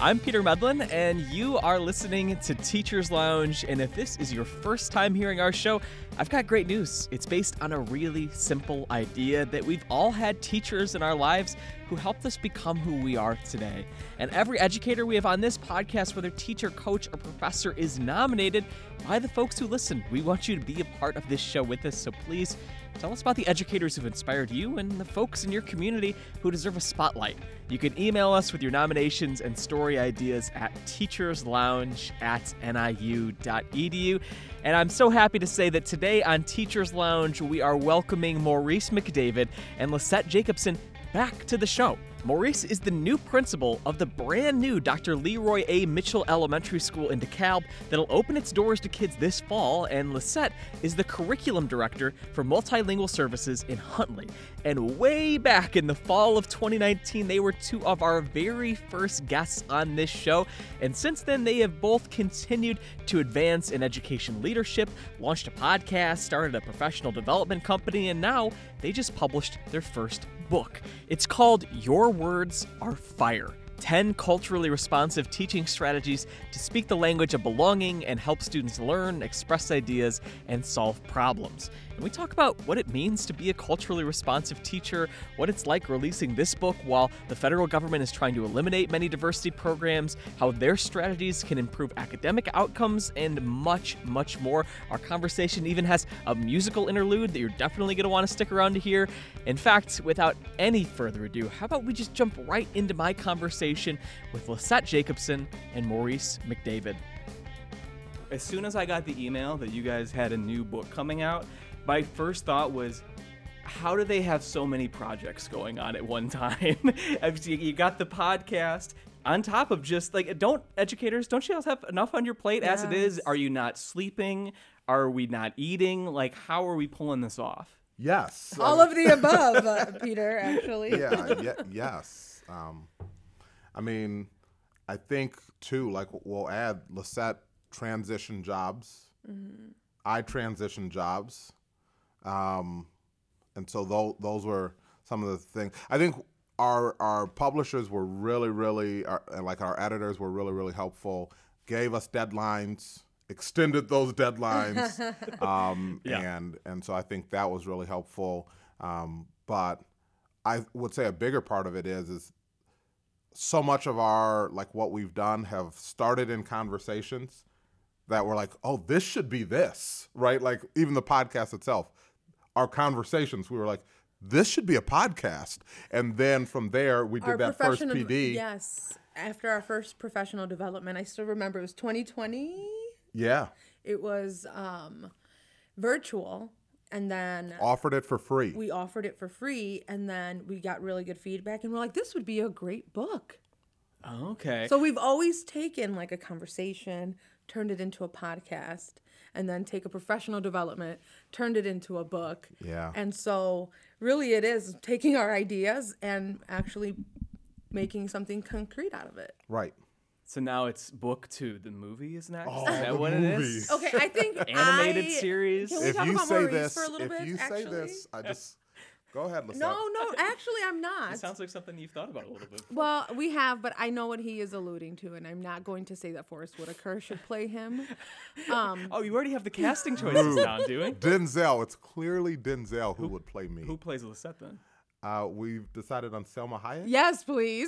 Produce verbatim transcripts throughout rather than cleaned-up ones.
I'm Peter Medlin, and you are listening to Teachers Lounge. And if this is your first time hearing our show, I've got great news. It's based on a really simple idea that we've all had teachers in our lives who helped us become who we are today. And every educator we have on this podcast, whether teacher, coach, or professor, is nominated by the folks who listen. We want you to be a part of this show with us, so please tell us about the educators who've inspired you and the folks in your community who deserve a spotlight. You can email us with your nominations and story ideas at teacherslounge at N I U dot E D U. And I'm so happy to say that today on Teachers Lounge, we are welcoming Maurice McDavid and Lisette Jacobson back to the show. Maurice is the new principal of the brand new Doctor Leroy A. Mitchell Elementary School in DeKalb that'll open its doors to kids this fall, and Lisette is the curriculum director for multilingual services in Huntley. And way back in the fall of twenty nineteen, they were two of our very first guests on this show, and since then they have both continued to advance in education leadership, launched a podcast, started a professional development company, and now they just published their first book. It's called Your Words Are Fire. ten culturally responsive teaching strategies to speak the language of belonging and help students learn, express ideas, and solve problems. And we talk about what it means to be a culturally responsive teacher, what it's like releasing this book while the federal government is trying to eliminate many diversity programs, how their strategies can improve academic outcomes, and much, much more. Our conversation even has a musical interlude that you're definitely going to want to stick around to hear. In fact, without any further ado, how about we just jump right into my conversation with Lisette Jacobson and Maurice McDavid. As soon as I got the email that you guys had a new book coming out, my first thought was, how do they have so many projects going on at one time? You got the podcast on top of just like, don't educators, don't you guys have enough on your plate yes. as it is? Are you not sleeping? Are we not eating? Like, how are we pulling this off? Yes. All um, of the above, uh, Peter, actually. Yeah, yeah, yes. Um, I mean, I think, too, like, we'll add Lisette transition jobs. Mm-hmm. I transition jobs. Um, and so those, those were some of the things. I think our our publishers were really, really, our, like our editors were really, really helpful, gave us deadlines, extended those deadlines. um, yeah. and, and so I think that was really helpful. Um, but I would say a bigger part of it is, is so much of our, like what we've done have started in conversations that were like, oh, this should be this, right? Like even the podcast itself, our conversations, we were like, this should be a podcast. And then from there, we did our that first P D. Yes. After our first professional development, I still remember it was twenty twenty. Yeah. It was um, virtual. And then offered it for free. We offered it for free. And then we got really good feedback. And we're like, this would be a great book. Okay. So we've always taken like a conversation, turned it into a podcast, and then take a professional development, turned it into a book. Yeah. And so really it is taking our ideas and actually making something concrete out of it. Right. So now it's book two. The movie is next. Oh, is that what movies. it is? Okay, I think animated I, series. Can we if talk you about say Maurice this, for a little if bit? you actually? say this, I just go ahead, Lisette. No, no, actually, I'm not. It sounds like something you've thought about a little bit. Well, we have, but I know what he is alluding to, and I'm not going to say that Forrest Whitaker should play him. Um, oh, you already have the casting choices now, doing? Denzel. It's clearly Denzel who, who would play me. Who plays Lisette then? Uh, we've decided on Selma Hayek. Yes, please.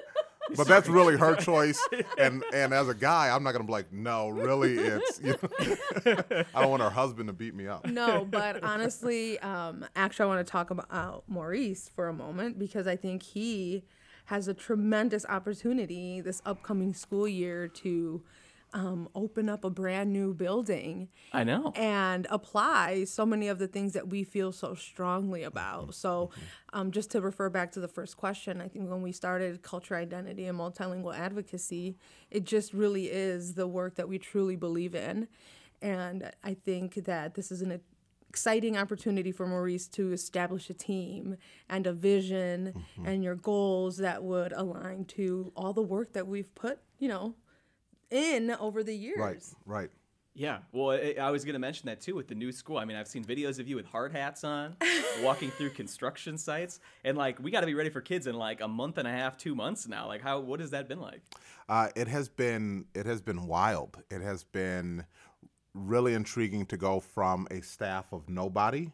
But that's really her choice, and and as a guy, I'm not gonna be like, no, really, it's. You know, I don't want her husband to beat me up. No, but honestly, um, actually, I want to talk about uh, Maurice for a moment because I think he has a tremendous opportunity this upcoming school year to um, open up a brand new building. I know. And apply so many of the things that we feel so strongly about. So um, just to refer back to the first question, I think when we started Culture, Identity, and Multilingual Advocacy, it just really is the work that we truly believe in. And I think that this is an exciting opportunity for Maurice to establish a team and a vision mm-hmm. and your goals that would align to all the work that we've put, you know, in over the years. Right, right. Yeah, well, I, I was going to mention that too with the new school. I mean, I've seen videos of you with hard hats on, walking through construction sites, and like we got to be ready for kids in like a month and a half, two months now. Like, how what has that been like? Uh, it has been it has been wild. It has been really intriguing to go from a staff of nobody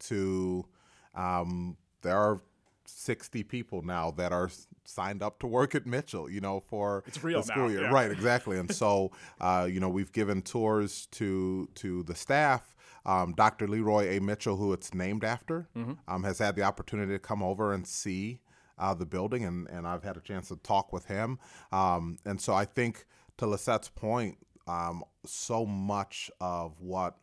to um, there are sixty people now that are signed up to work at Mitchell, you know, for it's real the school now, year. yeah. Right, exactly. And so, uh, you know, we've given tours to to the staff. Um, Doctor Leroy A. Mitchell, who it's named after, mm-hmm. um, has had the opportunity to come over and see uh, the building, and, and I've had a chance to talk with him. Um, and so I think, to Lisette's point, um, so much of what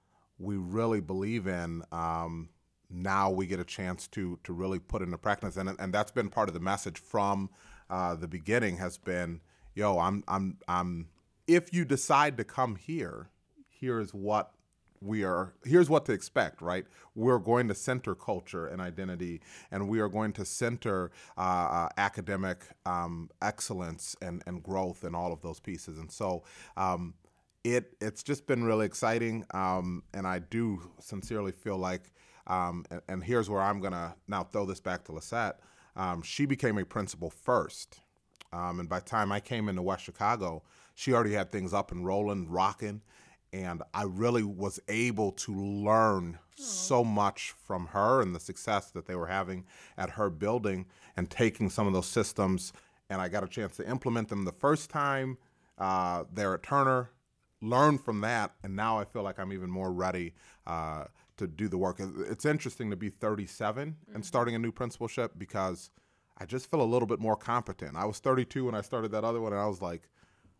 we really believe in, um, now we get a chance to to really put into practice, and and that's been part of the message from uh, the beginning. Has been, yo, I'm I'm I'm. If you decide to come here, here is what we are. Here's what to expect. Right, we're going to center culture and identity, and we are going to center uh, uh, academic um, excellence and and growth and all of those pieces. And so. Um, It it's just been really exciting, um, and I do sincerely feel like, um, and, and here's where I'm gonna now throw this back to Lisette. Um, she became a principal first, um, and by the time I came into West Chicago, she already had things up and rolling, rocking, and I really was able to learn Aww. so much from her and the success that they were having at her building, and taking some of those systems, and I got a chance to implement them the first time uh, there at Turner. Learn from that, and now I feel like I'm even more ready uh, to do the work. It's interesting to be thirty-seven mm-hmm. and starting a new principalship, because I just feel a little bit more competent. I was thirty-two when I started that other one, and I was like,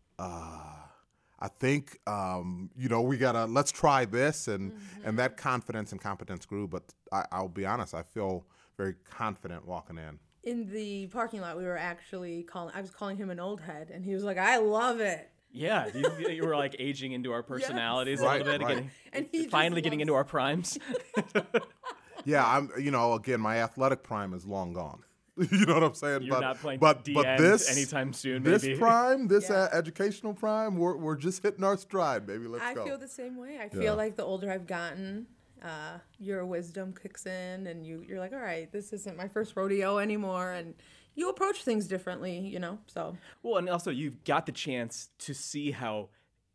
uh, I think, um, you know, we gotta, let's try this, and, mm-hmm. and that confidence and competence grew, but I, I'll be honest, I feel very confident walking in. In the parking lot, we were actually calling, I was calling him an old head, and he was like, I love it. Yeah, you, you were like aging into our personalities Yes. a Right, little bit, right. getting, And he just finally getting loves- into our primes. Yeah, I'm. You know, again, my athletic prime is long gone. You know what I'm saying? You're but, not playing but, D but N this anytime soon, This maybe. prime, this Yeah. uh, educational prime, we're we're just hitting our stride, baby. Let's I go. feel the same way. I Yeah. feel like the older I've gotten, uh, your wisdom kicks in, and you you're like, all right, this isn't my first rodeo anymore, and you approach things differently, you know. So Well, and also you've got the chance to see how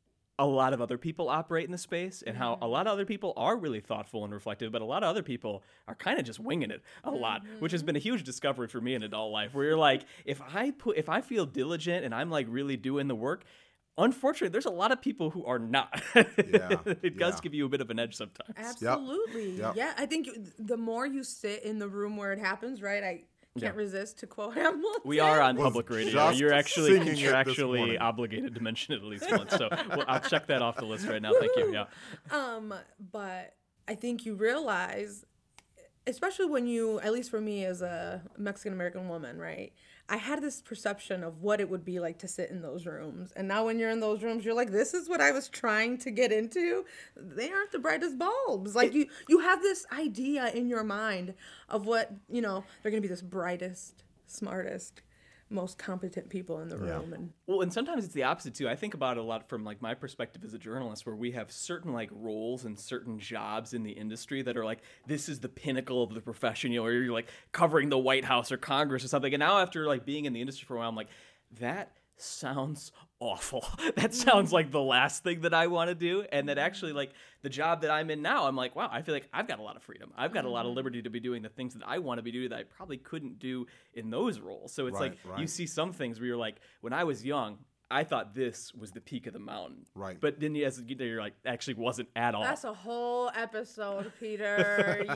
a lot of other people operate in the space, and how a lot of other people are really thoughtful and reflective, but a lot of other people are kind of just winging it a lot, which has been a huge discovery for me in adult life, where you're like, if I put, if I feel diligent and I'm like really doing the work, unfortunately, there's a lot of people who are not. Yeah, It does yeah. give you a bit of an edge sometimes. absolutely, Yep. yeah. I think you, the more you sit in the room where it happens, right? I can't Yeah. resist to quote Hamilton. We are on Was public radio. just You're actually singing it this contractually morning. obligated to mention it at least once. So well, I'll check that off the list right now. Thank you. Yeah. Um, but I think you realize, especially when you, at least for me as a Mexican American woman, right? I had this perception of what it would be like to sit in those rooms. And now when you're in those rooms, you're like, this is what I was trying to get into. They aren't the brightest bulbs. Like you, you have this idea in your mind of what, you know, they're going to be this brightest, smartest, most competent people in the Yeah. room. And Well, and sometimes it's the opposite too. I think about it a lot from like my perspective as a journalist, where we have certain like roles and certain jobs in the industry that are like, this is the pinnacle of the profession, you know, or you're like covering the White House or Congress or something. And now after like being in the industry for a while, I'm like, that sounds awful. That sounds like the last thing that I want to do. And that actually like the job that I'm in now, I'm like, wow, I feel like I've got a lot of freedom. I've got a lot of liberty to be doing the things that I want to be doing that I probably couldn't do in those roles. So it's Right, like right. you see some things where you're like, when I was young, I thought this was the peak of the mountain. Right. But then as you get there, you're like, actually wasn't at all. that's a whole episode, Peter.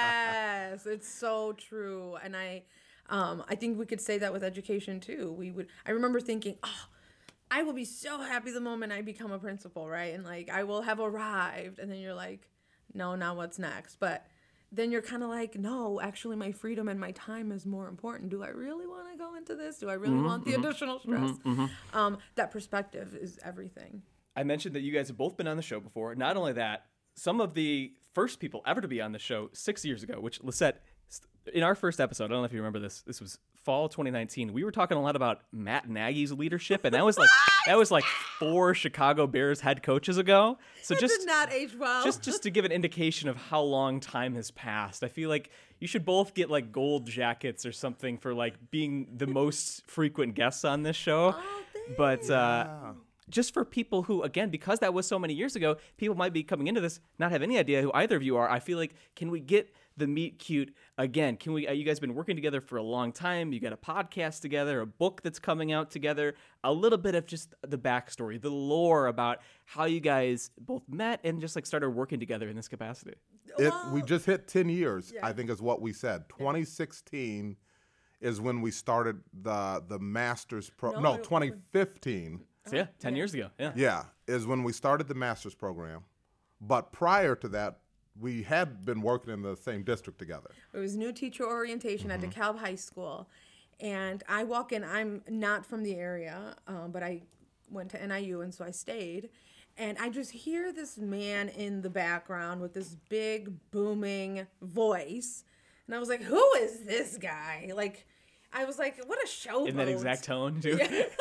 Yes, it's so true. And I, um, I think we could say that with education too. We would. I remember thinking, oh, I will be so happy the moment I become a principal, right? And like I will have arrived. And then you're like, no, now what's next? But then you're kind of like, no, actually my freedom and my time is more important. Do I really want to go into this? Do I really want the additional stress? Um, that perspective is everything. I mentioned that you guys have both been on the show before. Not only that, some of the first people ever to be on the show six years ago, which Lisette, in our first episode, I don't know if you remember this. This was fall twenty nineteen. We were talking a lot about Matt Nagy's leadership, and that was like that was like four Chicago Bears head coaches ago. So It just did not age well. just just to give an indication of how long time has passed, I feel like you should both get like gold jackets or something for like being the most frequent guests on this show. Oh, But uh, just for people who, again, because that was so many years ago, people might be coming into this not have any idea who either of you are. I feel like, can we get the meet cute again? Can we? Uh, you guys have been working together for a long time. You got a podcast together, a book that's coming out together. A little bit of just the backstory, the lore about how you guys both met and just like started working together in this capacity. It, Well, we just hit ten years, Yeah. I think is what we said. twenty sixteen is when we started the the master's pro. No, No, it- twenty fifteen. So yeah, ten years ago. Yeah. Yeah, is when we started the master's program. But prior to that, we had been working in the same district together. It was new teacher orientation Mm-hmm. at DeKalb High School. And I walk in, I'm not from the area, um, but I went to N I U, and so I stayed. And I just hear this man in the background with this big, booming voice. And I was like, who is this guy? Like, I was like, what a showboat. In that exact tone, too.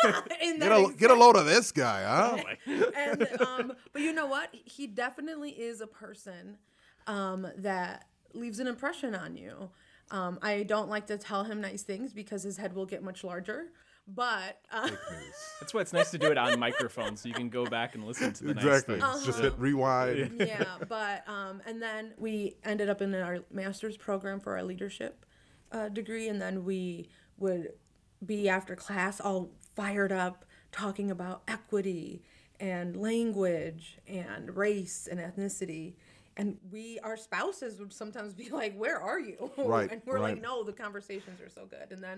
In Get that a, exact get a load of this guy, huh? and um, but you know what? He definitely is a person um, that leaves an impression on you. Um, I don't like to tell him nice things because his head will get much larger. But uh, That's why it's nice to do it on microphone, so you can go back and listen to the Exactly. nice things. Just hit rewind. yeah, but um, and then we ended up in our master's program for our leadership uh, degree, and then we would be after class all fired up talking about equity and language and race and ethnicity. And we, our spouses would sometimes be like, "Where are you?" Right, and we're right. like, "No, the conversations are so good." And then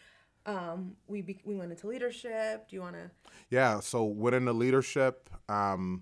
um, we be, we went into leadership. Do you want to? Yeah, so within the leadership, um,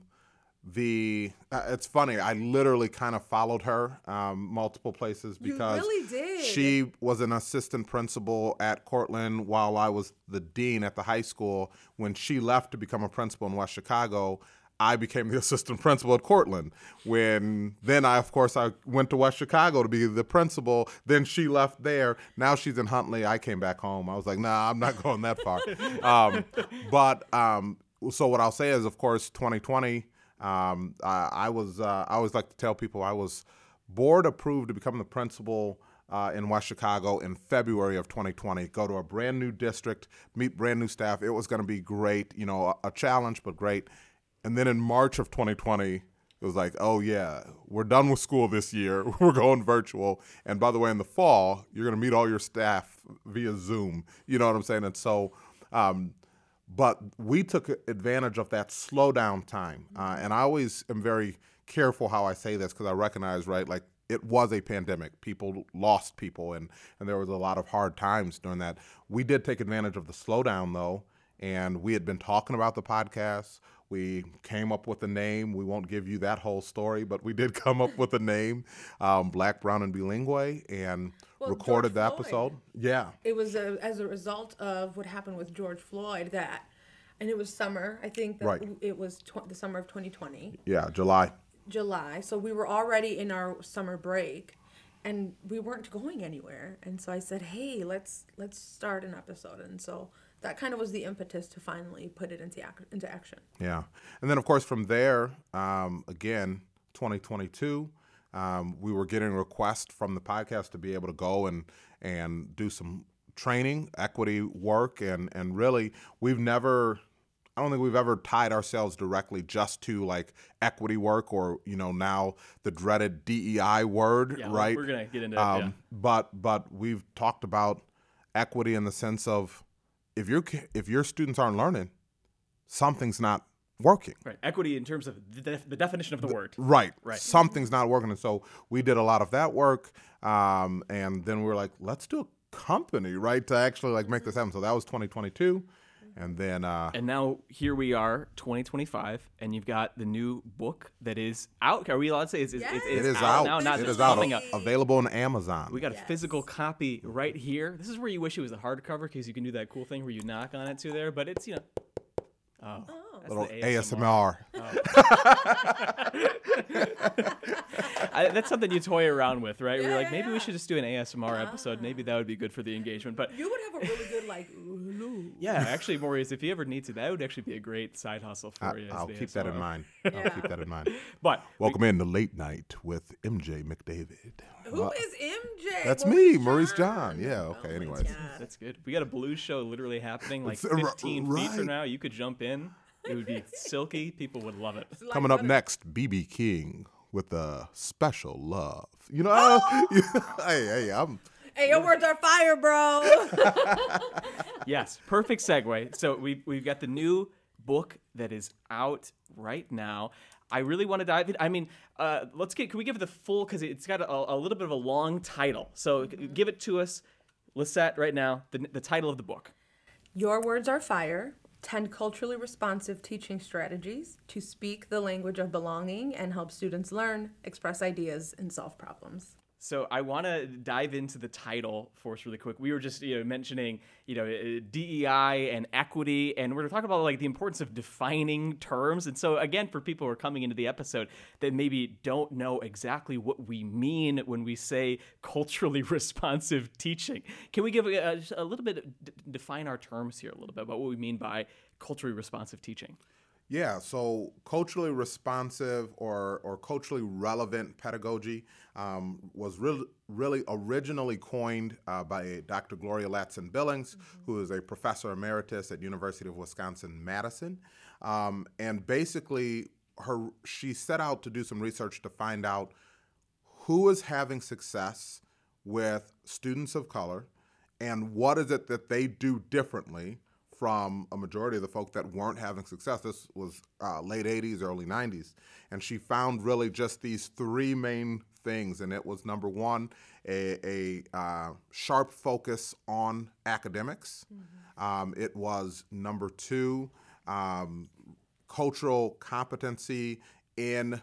the uh, it's funny. I literally kind of followed her um, multiple places You because really did. she was an assistant principal at Cortland while I was the dean at the high school. When she left to become a principal in West Chicago, I became the assistant principal at Cortland. When then I, of course, I went to West Chicago to be the principal. Then she left there. Now she's in Huntley. I came back home. I was like, nah, I'm not going that far. um, but um, so what I'll say is, of course, twenty twenty. Um, I, I was. Uh, I always like to tell people I was board approved to become the principal uh, in West Chicago in February of twenty twenty. Go to a brand new district, meet brand new staff. It was going to be great. You know, a, a challenge, but great. And then in March of twenty twenty, it was like, oh, yeah, we're done with school this year. We're going virtual. And by the way, in the fall, you're going to meet all your staff via Zoom. You know what I'm saying? And so, um, but we took advantage of that slowdown time. Uh, and I always am very careful how I say this because I recognize, right, like it was a pandemic. People lost people, and, and there was a lot of hard times during that. We did take advantage of the slowdown, though, and we had been talking about the podcast. We came up with a name. We won't give you that whole story, but we did come up with a name, um, Black, Brown, and Bilingue, and Well, recorded George the Floyd. episode. Yeah. It was a, as a result of what happened with George Floyd that, and it was summer. I think that Right. it was tw- the summer of twenty twenty, Yeah, July. July. So we were already in our summer break, and we weren't going anywhere. And so I said, "Hey, let's let's start an episode." And so that kind of was the impetus to finally put it into ac- into action. Yeah. And then, of course, from there, um, again, twenty twenty-two, um, we were getting requests from the podcast to be able to go and, and do some training, equity work. And, and really, we've never, I don't think we've ever tied ourselves directly just to like equity work or, you know, now the dreaded D E I word, Yeah, right? we're going to get into Um, it. Yeah. But but we've talked about equity in the sense of if your if your students aren't learning, something's not working. Right. Equity in terms of the, def- the definition of the word. Right. Right. Something's not working, and so we did a lot of that work, um, and then we were like, let's do a company, right, to actually like make this happen. So that was twenty twenty-two, and then uh, And now here we are, twenty twenty-five, and you've got the new book that is out. Are we allowed to say it's, it's, it's, it it's is out. now? Not It just is out. coming up. Available on Amazon. We got a Yes. physical copy right here. This is where you wish it was a hardcover because you can do that cool thing where you knock on it too there. But it's, you know, oh, that's Little the A S M R. Oh, I, that's something you toy around with, right? Yeah, We're like, yeah, maybe yeah. we should just do an A S M R episode. Maybe that would be good for the engagement. But You would have a really good like. Ooh, hello. yeah, actually, Maurice, if you ever need to, that would actually be a great side hustle for I, you. as I'll the keep that in A S M R. mind. Yeah. I'll keep that in mind. But Welcome in to Late Night with M J McDavid. Who Uh, is M J? That's Maurice me, Maurice John. John. Yeah, Oh okay, my anyways. God. that's good. We got a blues show literally happening like It's, uh, r- fifteen feet right. from now. You could jump in. It would be silky. People would love it. It's like Coming up butter. next, B B King with a special love. You know, hey, hey, I'm. Hey, your words are fire, bro. Yes, perfect segue. So we we've got the new book that is out right now. I really want to dive in. I mean, uh, let's get. Can we give it the full? Because it's got a, a little bit of a long title. So g- give it to us, Lisette, right now. The the title of the book. Your words are fire. ten culturally responsive teaching strategies to speak the language of belonging and help students learn, express ideas, and solve problems. So I want to dive into the title for us really quick. We were just you know mentioning you know uh, D E I and equity, and we're talking about like the importance of defining terms. And so again, for people who are coming into the episode that maybe don't know exactly what we mean when we say culturally responsive teaching, can we give a, a little bit d- define our terms here a little bit about what we mean by culturally responsive teaching? Yeah, so culturally responsive or, or culturally relevant pedagogy um, was re- really originally coined uh, by Doctor Gloria Ladson-Billings, mm-hmm. who is a professor emeritus at University of Wisconsin-Madison. Um, and basically, her she set out to do some research to find out who is having success with students of color and what is it that they do differently from a majority of the folk that weren't having success. This was uh, late eighties, early nineties. And she found really just these three main things. And it was number one, a, a uh, sharp focus on academics. Mm-hmm. Um, it was number two, um, cultural competency in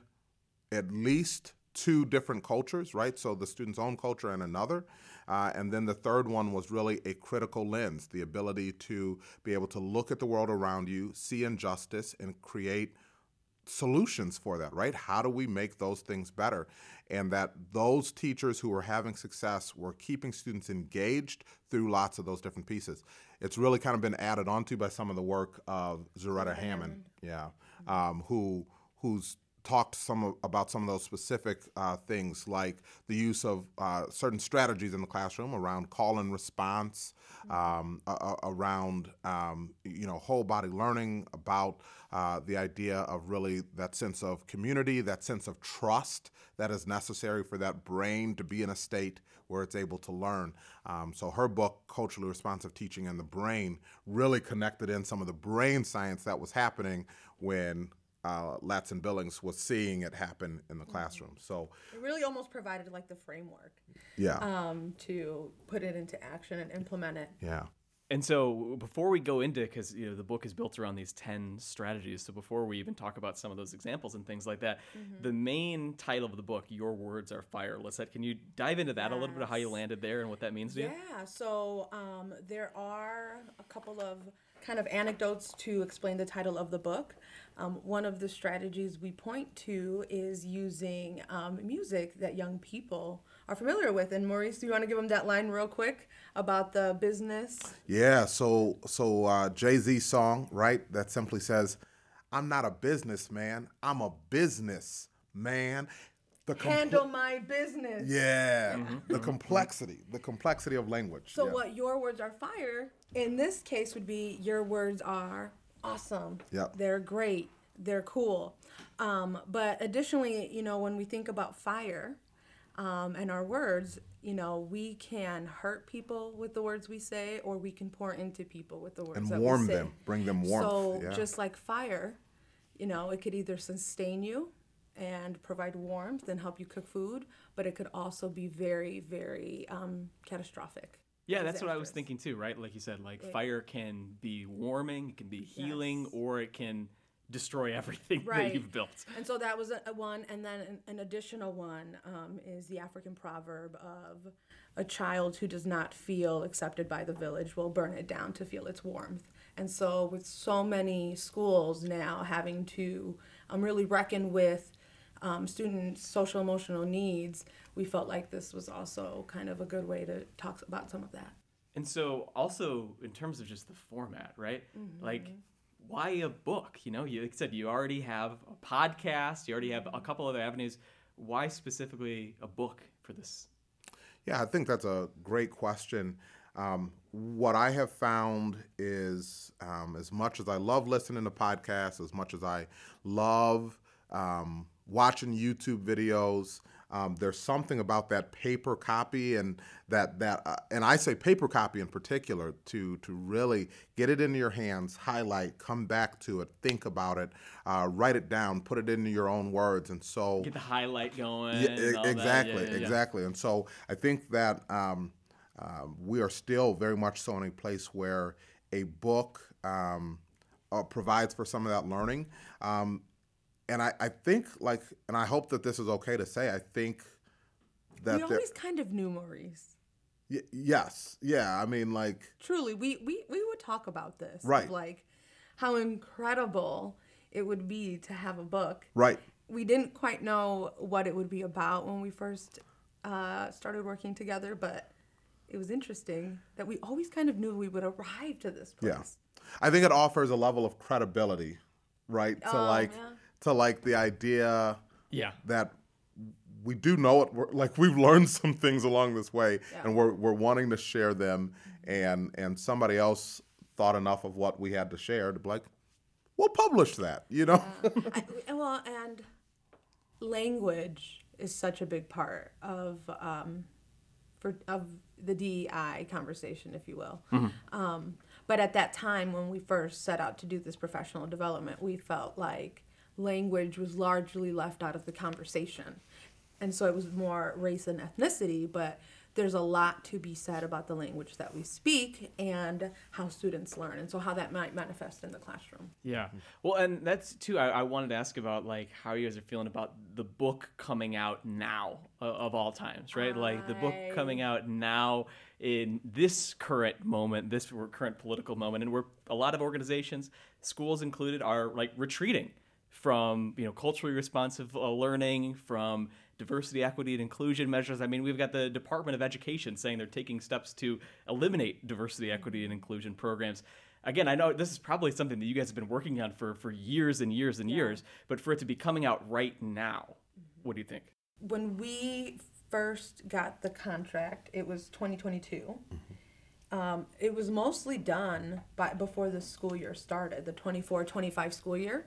at least two different cultures, right? So the student's own culture and another. Uh, and then the third one was really a critical lens, the ability to be able to look at the world around you, see injustice, and create solutions for that, right? How do we make those things better? And that those teachers who were having success were keeping students engaged through lots of those different pieces. It's really kind of been added onto by some of the work of Zaretta Hammond, yeah, um, who who's talked some of, about some of those specific uh, things like the use of uh, certain strategies in the classroom around call and response, um, uh, around um, you know whole body learning, about uh, the idea of really that sense of community, that sense of trust that is necessary for that brain to be in a state where it's able to learn. Um, so her book, Culturally Responsive Teaching and the Brain, really connected in some of the brain science that was happening when Uh, Ladson-Billings was seeing it happen in the classroom. So It really almost provided like the framework yeah, um, to put it into action and implement it. yeah. And so before we go into, because you know the book is built around these ten strategies, so before we even talk about some of those examples and things like that, mm-hmm. the main title of the book, Your Words Are Fire. Lisette, can you dive into that yes. a little bit of how you landed there and what that means to yeah, you? Yeah, so um, there are a couple of kind of anecdotes to explain the title of the book. Um, one of the strategies we point to is using um, music that young people are familiar with. And Maurice, do you want to give them that line real quick about the business? Yeah, so so uh, Jay-Z's song, right, that simply says, I'm not a businessman, I'm a business man. The compl- Handle my business. Yeah, mm-hmm. the complexity, the complexity of language. So yeah. what your words are fire, in this case would be your words are awesome. Yep. They're great. They're cool. Um, but additionally, you know, when we think about fire um, and our words, you know, we can hurt people with the words we say, or we can pour into people with the words and that warm we say. them, bring them warmth. So yeah. just like fire, you know, it could either sustain you and provide warmth and help you cook food, but it could also be very, very um, catastrophic. Yeah, that's what I was thinking too, right? Like you said, like yeah. fire can be warming, it can be healing, yes. or it can destroy everything right. that you've built. And so that was a, a one, and then an, an additional one um, is the African proverb of a child who does not feel accepted by the village will burn it down to feel its warmth. And so with so many schools now having to um, really reckon with um, students' social emotional needs, we felt like this was also kind of a good way to talk about some of that. And so also in terms of just the format, right? Mm-hmm. Like, why a book? You know, you like I said, you already have a podcast, you already have a couple other avenues. Why specifically a book for this? Yeah, I think that's a great question. Um, what I have found is um, as much as I love listening to podcasts, as much as I love um, watching YouTube videos, um, there's something about that paper copy and that that uh, and I say paper copy in particular to to really get it into your hands, highlight, come back to it, think about it, uh, write it down, put it into your own words, and so get the highlight going. Yeah, and all exactly, that. Yeah, yeah, exactly. yeah. And so I think that um, um, we are still very much so in a place where a book um, uh, provides for some of that learning. Um, And I, I think, like, and I hope that this is okay to say, I think that... We always kind of knew Maurice. Y- yes. Yeah, I mean, like... Truly, we, we, we would talk about this. Right. Of, like, how incredible it would be to have a book. Right. We didn't quite know what it would be about when we first uh, started working together, but it was interesting that we always kind of knew we would arrive to this place. Yeah. I think it offers a level of credibility, right? To, Oh, like... yeah. to like the idea Yeah. that we do know it. We're, like we've learned some things along this way, Yeah. and we're we're wanting to share them, and and somebody else thought enough of what we had to share to be like, we'll publish that, you know. I, well, and language is such a big part of um, for of the D E I conversation, if you will. Mm-hmm. Um, but at that time, when we first set out to do this professional development, we felt like language was largely left out of the conversation. And so it was more race and ethnicity, but there's a lot to be said about the language that we speak and how students learn, and so how that might manifest in the classroom. Yeah. Well, and that's too, I, I wanted to ask about like how you guys are feeling about the book coming out now uh, of all times, right? I... Like the book coming out now in this current moment, this current political moment, and where a lot of organizations, schools included, are like retreating from, you know, culturally responsive uh, learning, from diversity, equity, and inclusion measures. I mean, we've got the Department of Education saying they're taking steps to eliminate diversity, equity, and inclusion programs. Again, I know this is probably something that you guys have been working on for, for years and years and yeah. years, but for it to be coming out right now, what do you think? When we first got the contract, it was twenty twenty-two. Mm-hmm. Um, it was mostly done by before the school year started, the twenty-four twenty-five school year.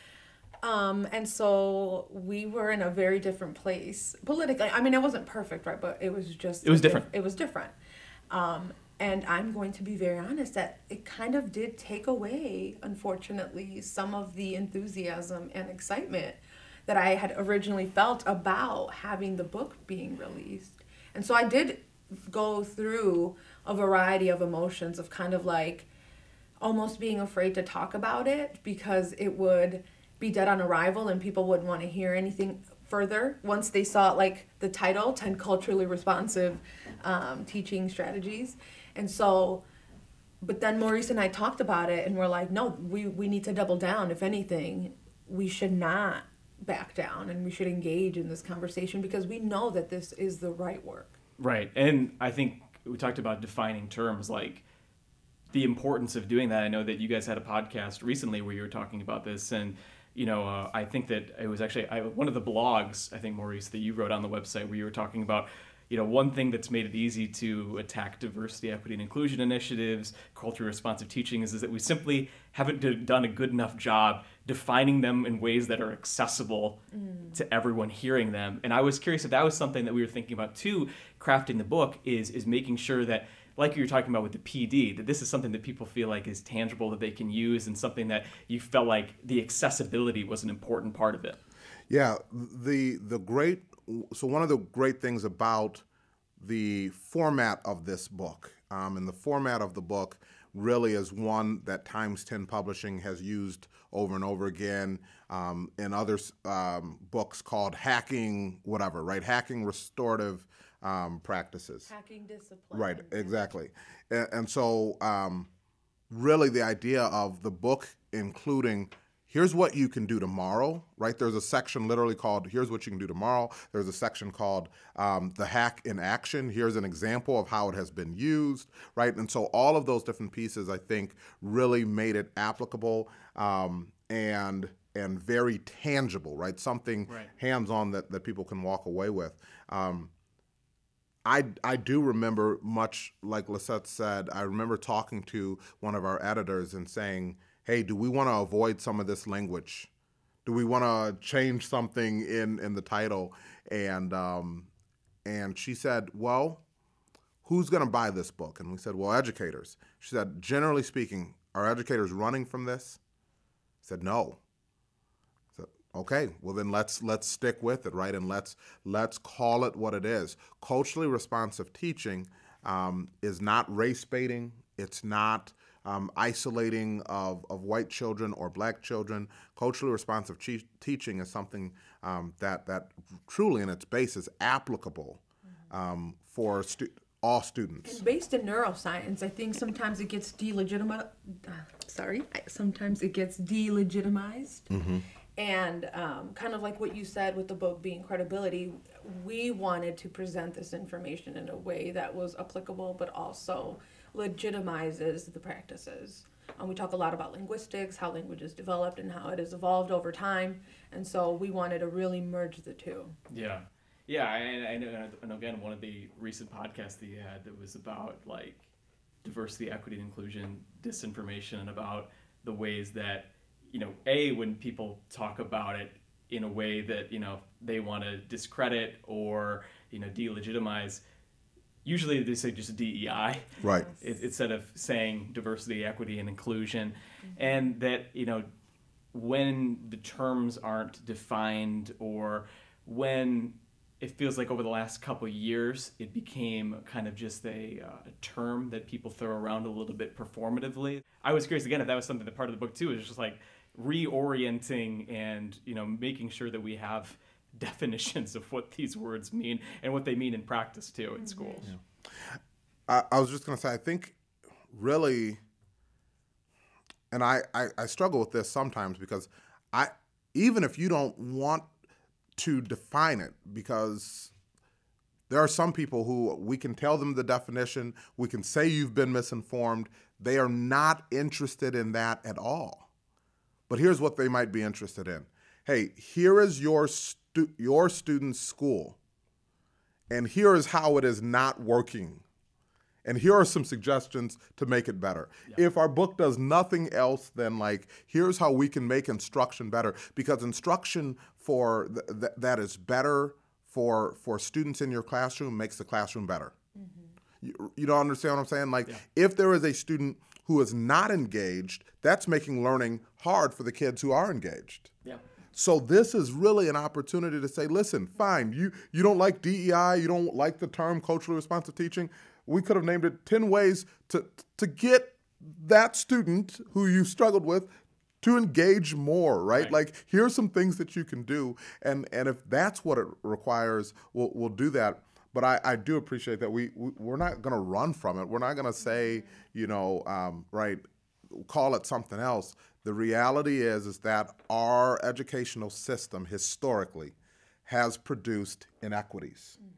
Um, and so we were in a very different place politically. I mean, it wasn't perfect, right? But it was just... It was different. It was different. Um, and I'm going to be very honest that it kind of did take away, unfortunately, some of the enthusiasm and excitement that I had originally felt about having the book being released. And so I did go through a variety of emotions of kind of like almost being afraid to talk about it because it would be dead on arrival and people wouldn't want to hear anything further once they saw like the title, ten Culturally Responsive um, Teaching Strategies. And so, but then Maurice and I talked about it and we're like, no, we, we need to double down. If anything, we should not back down and we should engage in this conversation because we know that this is the right work. Right. And I think we talked about defining terms, like the importance of doing that. I know that you guys had a podcast recently where you were talking about this, and you know, uh, I think that it was actually I, one of the blogs, I think, Maurice, that you wrote on the website where you were talking about, you know, one thing that's made it easy to attack diversity, equity, and inclusion initiatives, culturally responsive teaching, is, is that we simply haven't d- done a good enough job defining them in ways that are accessible mm. to everyone hearing them. And I was curious if that was something that we were thinking about, too, crafting the book, is is making sure that, like you were talking about with the P D, that this is something that people feel like is tangible, that they can use, and something that you felt like the accessibility was an important part of it. Yeah, the the great so one of the great things about the format of this book, um, and the format of the book really is one that Times ten Publishing has used over and over again um, in other um, books called Hacking whatever, right? Hacking Restorative Um, practices. Hacking discipline. Right, exactly. And, and so um, really the idea of the book including here's what you can do tomorrow, right? There's a section literally called, here's what you can do tomorrow. There's a section called um, the hack in action. Here's an example of how it has been used, right? And so all of those different pieces, I think, really made it applicable um, and and very tangible, right? Something right. hands-on that, that people can walk away with. Um, I, I do remember, much like Lisette said, I remember talking to one of our editors and saying, hey, do we want to avoid some of this language? Do we want to change something in, in the title? And um, and she said, well, who's going to buy this book? And we said, well, educators. She said, generally speaking, are educators running from this? I said, no. I said, okay, well then let's let's stick with it, right? And let's let's call it what it is. Culturally responsive teaching um, is not race baiting. It's not um, isolating of, of white children or black children. Culturally responsive che- teaching is something um, that that truly, in its base, is applicable um, for stu- all students. And based in neuroscience, I think sometimes it gets delegitimized. Uh, sorry, sometimes it gets delegitimized. Mm-hmm. And um, kind of like what you said with the book being credibility, we wanted to present this information in a way that was applicable, but also legitimizes the practices. Um, we talk a lot about linguistics, how language is developed, and how it has evolved over time. And so we wanted to really merge the two. Yeah. Yeah, and, and, and again, one of the recent podcasts that you had that was about like diversity, equity, and inclusion, disinformation, and about the ways that, you know, A, when people talk about it in a way that, you know, they want to discredit or, you know, delegitimize, usually they say just D E I. Right. It, instead of saying diversity, equity, and inclusion. Mm-hmm. And that, you know, when the terms aren't defined or when it feels like over the last couple of years, it became kind of just a, uh, a term that people throw around a little bit performatively. I was curious, again, if that was something that part of the book, too, is just like reorienting and, you know, making sure that we have definitions of what these words mean and what they mean in practice, too, in schools. Yeah. I, I was just going to say, I think really, and I, I, I struggle with this sometimes because I even if you don't want to define it, because there are some people who we can tell them the definition, we can say you've been misinformed, they are not interested in that at all. But here's what they might be interested in. Hey, here is your stu- your student's school, and here is how it is not working. And here are some suggestions to make it better. Yeah. If our book does nothing else than like, here's how we can make instruction better, because instruction for th- th- that is better for for students in your classroom makes the classroom better. Mm-hmm. You, you don't understand what I'm saying? Like, yeah. If there is a student who is not engaged, that's making learning hard for the kids who are engaged. Yeah. So this is really an opportunity to say, listen, fine, you you don't like D E I, you don't like the term culturally responsive teaching. We could have named it ten ways to to get that student who you struggled with to engage more, right? Right. Like, here's some things that you can do. And and if that's what it requires, we'll, we'll do that. But I, I do appreciate that we, we, we're not going to run from it. We're not going to say, you know, um, right, call it something else. The reality is, is that our educational system historically has produced inequities. Mm-hmm.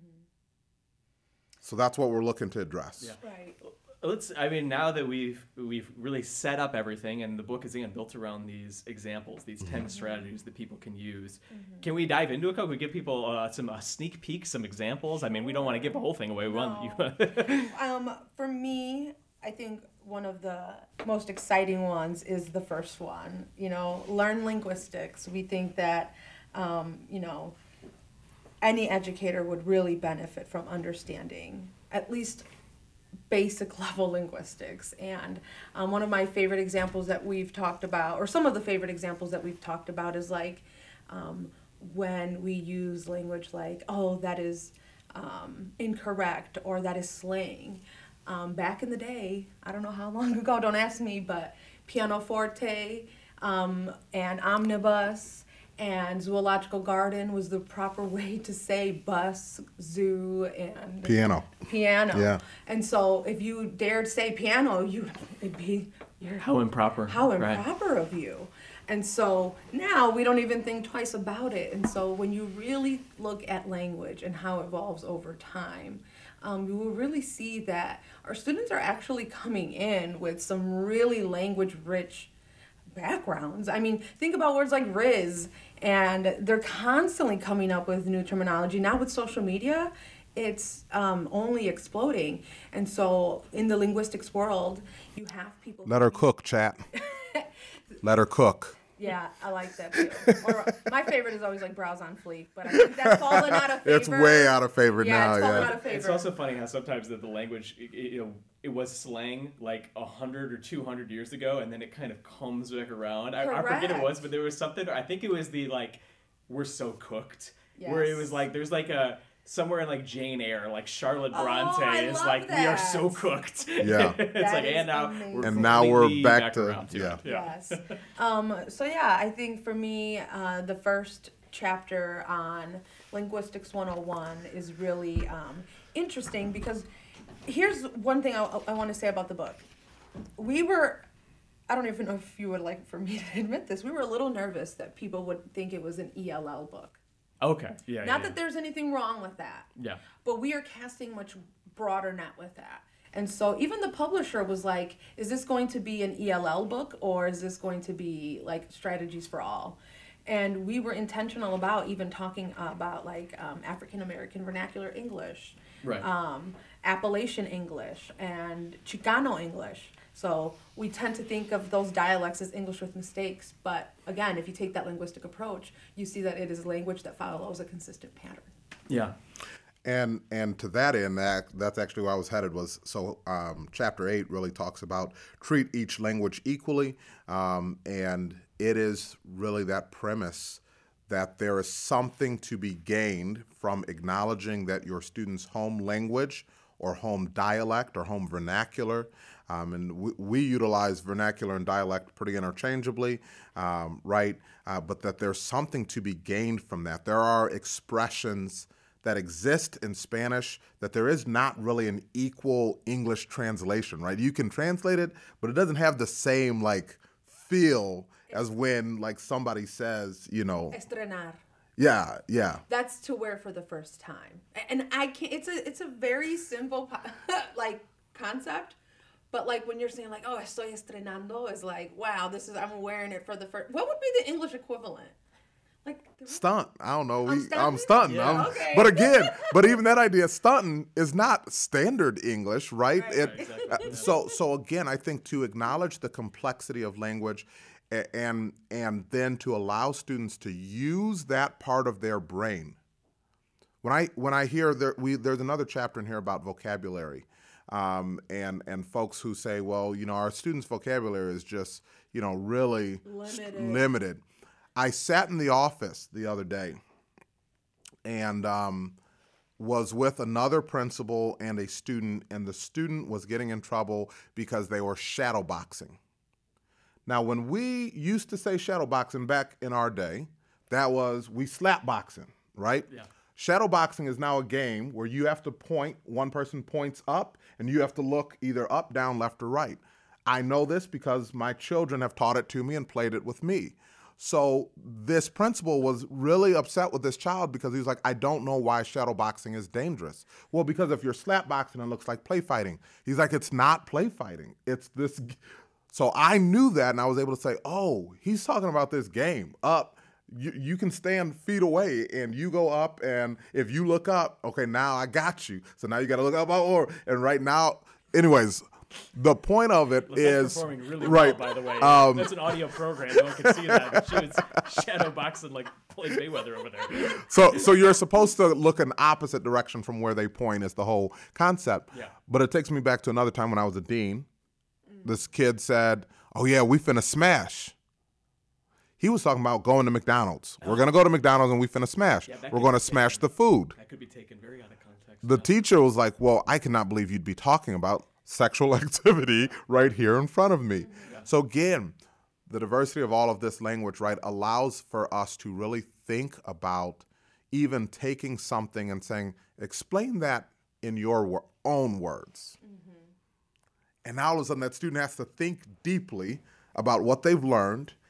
So that's what we're looking to address. Yeah. Right. Let's. I mean, now that we've we've really set up everything, and the book is again built around these examples, these ten mm-hmm. strategies that people can use. Mm-hmm. Can we dive into it? Can we give people uh, some uh, sneak peeks, some examples? I mean, we don't want to give the whole thing away. We no. want you. um, for me, I think one of the most exciting ones is the first one. You know, learn linguistics. We think that, um, you know, any educator would really benefit from understanding at least basic level linguistics. And um, one of my favorite examples that we've talked about, or some of the favorite examples that we've talked about, is like um, when we use language like, oh, that is um, incorrect, or that is slang. Um, back in the day, I don't know how long ago, don't ask me, but pianoforte um, and omnibus and zoological garden was the proper way to say bus, zoo, and piano. Piano. Yeah. And so if you dared say piano, you it'd be you're, how improper. How improper right. of you. And so now we don't even think twice about it. And so when you really look at language and how it evolves over time, um, you will really see that our students are actually coming in with some really language-rich backgrounds. I mean, think about words like Riz, and they're constantly coming up with new terminology. Now with social media, it's um, only exploding. And so in the linguistics world, you have people... Let her cook, chat. Let her cook. Yeah, I like that too. Or my favorite is always like Browse on Fleek, but I think that's fallen out of favor. It's way out of favor yeah, now. It's fallen yeah, out of favor. It's also funny how sometimes that the language, it, it, you know, it was slang like a hundred or two hundred years ago, and then it kind of comes back around. I, I forget it was, but there was something. I think it was the like, we're so cooked, yes. where it was like there's like a. Somewhere in like Jane Eyre, like Charlotte Bronte oh, is like, that. we are so cooked. Yeah. It's that like, and now amazing. we're and now we're back, back to, around to yeah. it. Yeah. Yes. um, so yeah, I think for me, uh, the first chapter on Linguistics one oh one is really um, interesting because here's one thing I, I want to say about the book. We were, I don't even know if you would like for me to admit this, we were a little nervous that people would think it was an E L L book. Okay. Yeah. Not yeah, that yeah. there's anything wrong with that. Yeah. But we are casting much broader net with that. And so even the publisher was like, is this going to be an E L L book or is this going to be like strategies for all? And we were intentional about even talking about like um, African American vernacular English, right. um, Appalachian English, and Chicano English. So we tend to think of those dialects as English with mistakes, but again, if you take that linguistic approach, you see that it is language that follows a consistent pattern. Yeah. And and to that end, that that's actually where I was headed. Was so um, chapter eight really talks about treat each language equally, um, and it is really that premise that there is something to be gained from acknowledging that your student's home language or home dialect or home vernacular. Um, and we, we utilize vernacular and dialect pretty interchangeably, um, right? Uh, but that there's something to be gained from that. There are expressions that exist in Spanish that there is not really an equal English translation, right? You can translate it, but it doesn't have the same like feel as when like somebody says, you know, estrenar. Yeah, yeah. That's to wear for the first time, and I can't. It's a it's a very simple like concept. But like when you're saying like, oh, estoy estrenando, is like, wow, this is, I'm wearing it for the first, what would be the English equivalent? Like stunt. I don't know. I'm We, stunting. I'm stunting. Yeah. I'm, Okay. But again, but even that idea, stunting is not standard English, right? Right. It, Right, exactly. uh, so, so again, I think to acknowledge the complexity of language, a- and and then to allow students to use that part of their brain. When I when I hear there, we there's another chapter in here about vocabulary. Um, and and folks who say, well, you know, our students' vocabulary is just, you know, really Limited. s- limited. I sat in the office the other day and um, was with another principal and a student, and the student was getting in trouble because they were shadowboxing. Now, when we used to say shadowboxing back in our day, that was we slap boxing, right? Yeah. Shadowboxing is now a game where you have to point, one person points up, and you have to look either up, down, left, or right. I know this because my children have taught it to me and played it with me. So this principal was really upset with this child because he was like, I don't know why shadowboxing is dangerous. Well, because if you're slap boxing, it looks like play fighting. He's like, it's not play fighting. It's this. So I knew that, and I was able to say, oh, he's talking about this game. Up, you, you can stand feet away, and you go up, and if you look up, okay, now I got you. So now you got to look up, or and right now, anyways. The point of it Lisette's is performing really right. well, by the way. Um, That's an audio program. No one can see that. But she was shadow boxing like Floyd Mayweather over there. So, so you're supposed to look in opposite direction from where they point is the whole concept. Yeah. But it takes me back to another time when I was a dean. This kid said, "Oh yeah, we finna smash." He was talking about going to McDonald's. We're gonna go to McDonald's and we finna smash. Yeah, that We're could gonna be smash taken- the food. That could be taken very out of context. The teacher was like, "Well, I cannot believe you'd be talking about sexual activity right here in front of me." Yeah. So again, the diversity of all of this language, right, allows for us to really think about even taking something and saying, explain that in your wor- own words. Mm-hmm. And now all of a sudden that student has to think deeply about what they've learned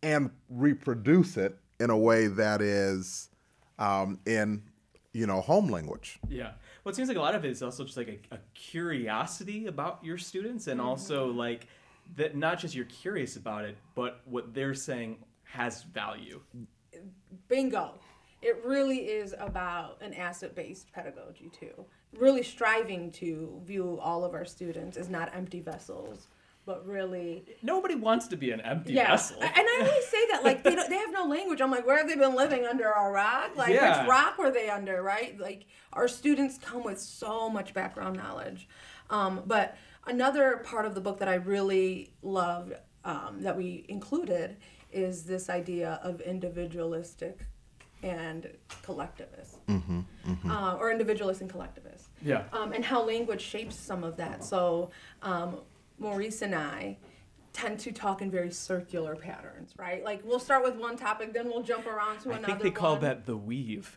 and reproduce it in a way that is um, in, you know, home language. Yeah. Well, it seems like a lot of it is also just like a, a curiosity about your students, and also like that not just you're curious about it, but what they're saying has value. Bingo. It really is about an asset-based pedagogy too. Really striving to view all of our students as not empty vessels, but really... Nobody wants to be an empty yeah. vessel. And I always say that, like, they don't, they have no language. I'm like, where have they been living, under a rock? Like, Yeah. which rock were they under, right? Like, our students come with so much background knowledge. Um, but another part of the book that I really loved um, that we included is this idea of individualistic and collectivist, Mm-hmm, mm-hmm. Uh, or individualist and collectivist. Yeah. Um, and how language shapes some of that. So um, Maurice and I tend to talk in very circular patterns, right? Like we'll start with one topic, then we'll jump around to I another think they call one. that the weave.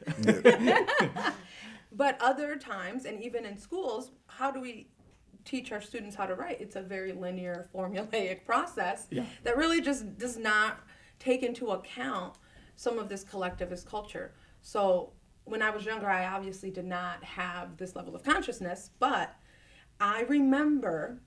But other times, and even in schools, how do we teach our students how to write? It's a very linear, formulaic process Yeah. that really just does not take into account some of this collectivist culture. So when I was younger, I obviously did not have this level of consciousness, but I remember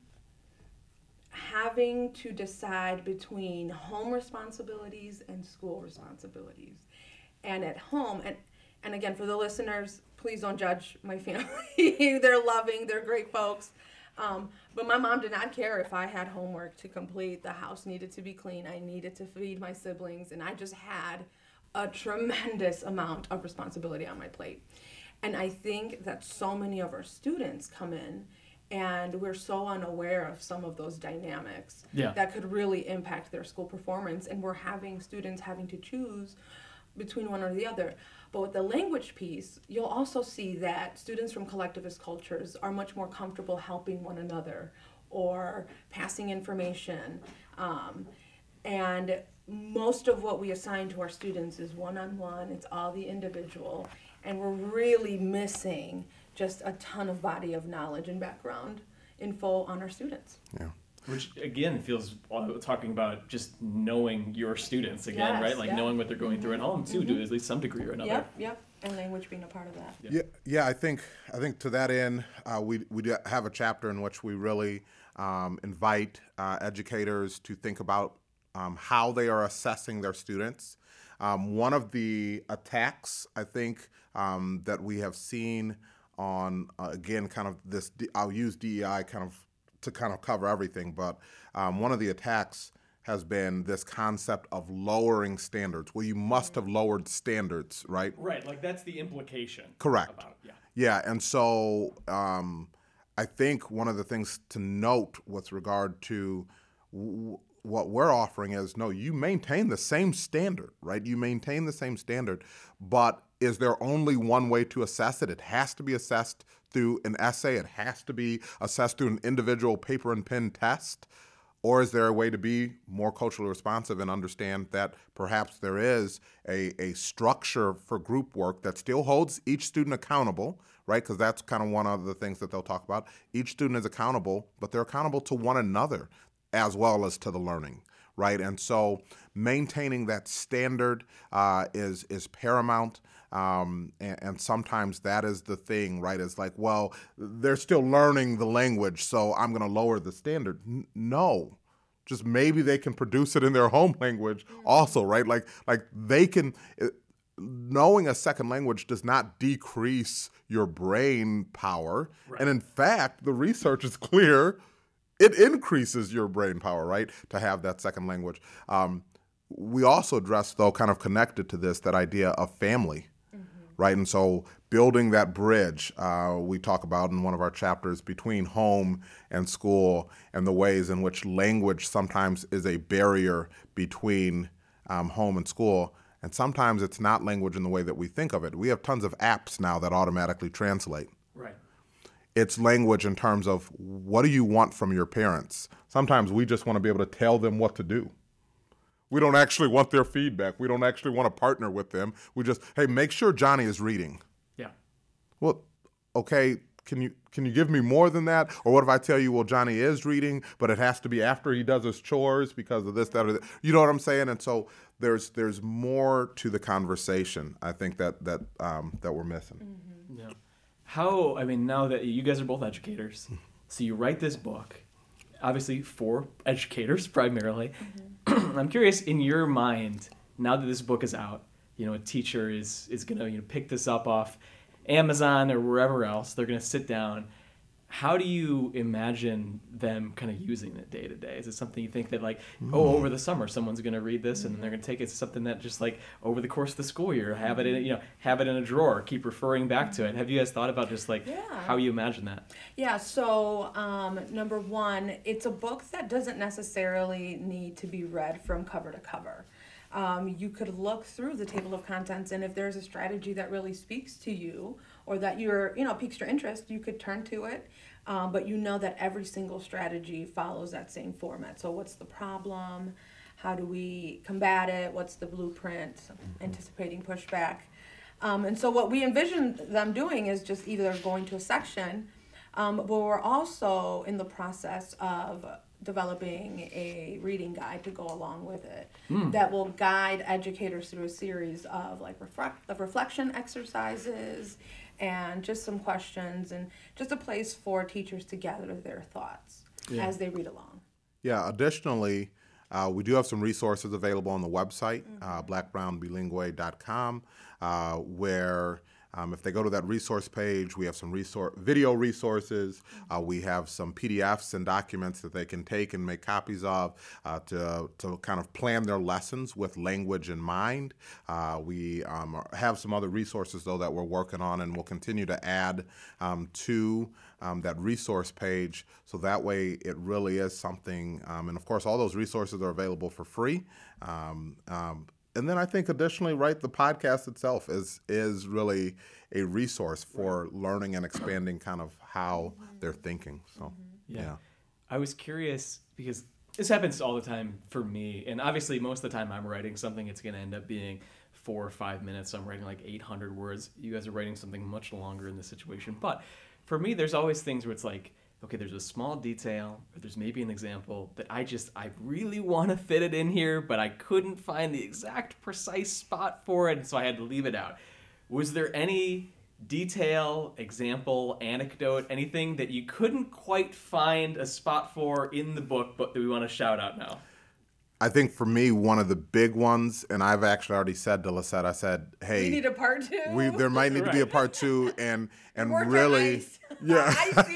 having to decide between home responsibilities and school responsibilities. And at home, and, and again, for the listeners, please don't judge my family. They're loving, they're great folks. Um, but my mom did not care if I had homework to complete. The house needed to be clean. I needed to feed my siblings. And I just had a tremendous amount of responsibility on my plate. And I think that so many of our students come in and we're so unaware of some of those dynamics Yeah. that could really impact their school performance. And we're having students having to choose between one or the other. But with the language piece, you'll also see that students from collectivist cultures are much more comfortable helping one another or passing information. Um, and most of what we assign to our students is one-on-one, it's all the individual, and we're really missing just a ton of body of knowledge and background info on our students. Yeah. Which again feels uh, talking about just knowing your students again, Yes, right? Like yeah. knowing what they're going through at home too, to at least some degree or another. Yep, yep, and language being a part of that. Yeah. Yeah, yeah. I think I think to that end, uh, we we do have a chapter in which we really um, invite uh, educators to think about um, how they are assessing their students. Um, one of the attacks I think um, that we have seen on uh, again, kind of this. I'll use D E I kind of to kind of cover everything, but um, one of the attacks has been this concept of lowering standards. Well, you must have lowered standards, right? Right, like that's the implication. Correct. About it. Yeah. Yeah, and so um, I think one of the things to note with regard to w- what we're offering is, no, you maintain the same standard, right? You maintain the same standard, but is there only one way to assess it? It has to be assessed through an essay. It has to be assessed through an individual paper and pen test. Or is there a way to be more culturally responsive and understand that perhaps there is a, a structure for group work that still holds each student accountable, right? Because that's kind of one of the things that they'll talk about. Each student is accountable, but they're accountable to one another as well as to the learning, right? And so maintaining that standard uh, is is paramount. Um, and, and sometimes that is the thing, right? It's like, well, they're still learning the language, so I'm going to lower the standard. N- no, just maybe they can produce it in their home language also, right? Like, like they can. It, knowing a second language does not decrease your brain power, Right. and in fact, the research is clear. It increases your brain power, right, to have that second language. Um, we also address, though, kind of connected to this, that idea of family, mm-hmm. right? And so building that bridge, uh, we talk about in one of our chapters, between home and school, and the ways in which language sometimes is a barrier between um, home and school. And sometimes it's not language in the way that we think of it. We have tons of apps now that automatically translate. Right. It's language in terms of, what do you want from your parents? Sometimes we just want to be able to tell them what to do. We don't actually want their feedback. We don't actually want to partner with them. We just, hey, make sure Johnny is reading. Yeah. Well, okay, can you can you give me more than that? Or what if I tell you, well, Johnny is reading, but it has to be after he does his chores because of this, that, or that. You know what I'm saying? And so there's there's more to the conversation, I think, that that um, that we're missing. Mm-hmm. Yeah. How, I mean, now that you guys are both educators, so you write this book, obviously for educators primarily. Mm-hmm. I'm curious, in your mind, now that this book is out, you know, a teacher is, is going to, you know, pick this up off Amazon or wherever else. They're going to sit down. How do you imagine them kind of using it day to day? Is it something you think that, like, mm. oh, over the summer someone's going to read this and then they're going to take it to something that just, like, over the course of the school year, have it in, you know, have it in a drawer, keep referring back to it? Have you guys thought about just, like, yeah. how you imagine that? Yeah, so um, number one, it's a book that doesn't necessarily need to be read from cover to cover. Um, you could look through the table of contents, and if there's a strategy that really speaks to you or that you're, you know, piques your interest, you could turn to it. Um, but you know that every single strategy follows that same format. So what's the problem? How do we combat it? What's the blueprint? Anticipating pushback. Um, and so what we envision them doing is just either going to a section, um, but we're also in the process of developing a reading guide to go along with it mm. that will guide educators through a series of like reflect, of reflection exercises and just some questions and just a place for teachers to gather their thoughts yeah. as they read along. Yeah, additionally, uh, we do have some resources available on the website, mm-hmm. uh, black brown bilingue dot com, uh, where Um, if they go to that resource page, we have some resource, video resources. Uh, we have some P D Fs and documents that they can take and make copies of uh, to, to kind of plan their lessons with language in mind. Uh, we um, have some other resources, though, that we're working on, and we'll continue to add um, to um, that resource page, so that way it really is something. Um, and, of course, all those resources are available for free. Um, um, And then I think additionally, right, the podcast itself is is really a resource for learning and expanding kind of how they're thinking. So, yeah. yeah. I was curious because this happens all the time for me. And obviously, most of the time I'm writing something, it's going to end up being four or five minutes. I'm writing like eight hundred words. You guys are writing something much longer in this situation. But for me, there's always things where it's like, okay, there's a small detail, or there's maybe an example that I just, I really want to fit it in here, but I couldn't find the exact precise spot for it, so I had to leave it out. Was there any detail, example, anecdote, anything that you couldn't quite find a spot for in the book, but that we want to shout out now? I think for me, one of the big ones, and I've actually already said to Lisette, I said, hey, we need a part two. We, there might need right. to be a part two, and and More really, ice. yeah.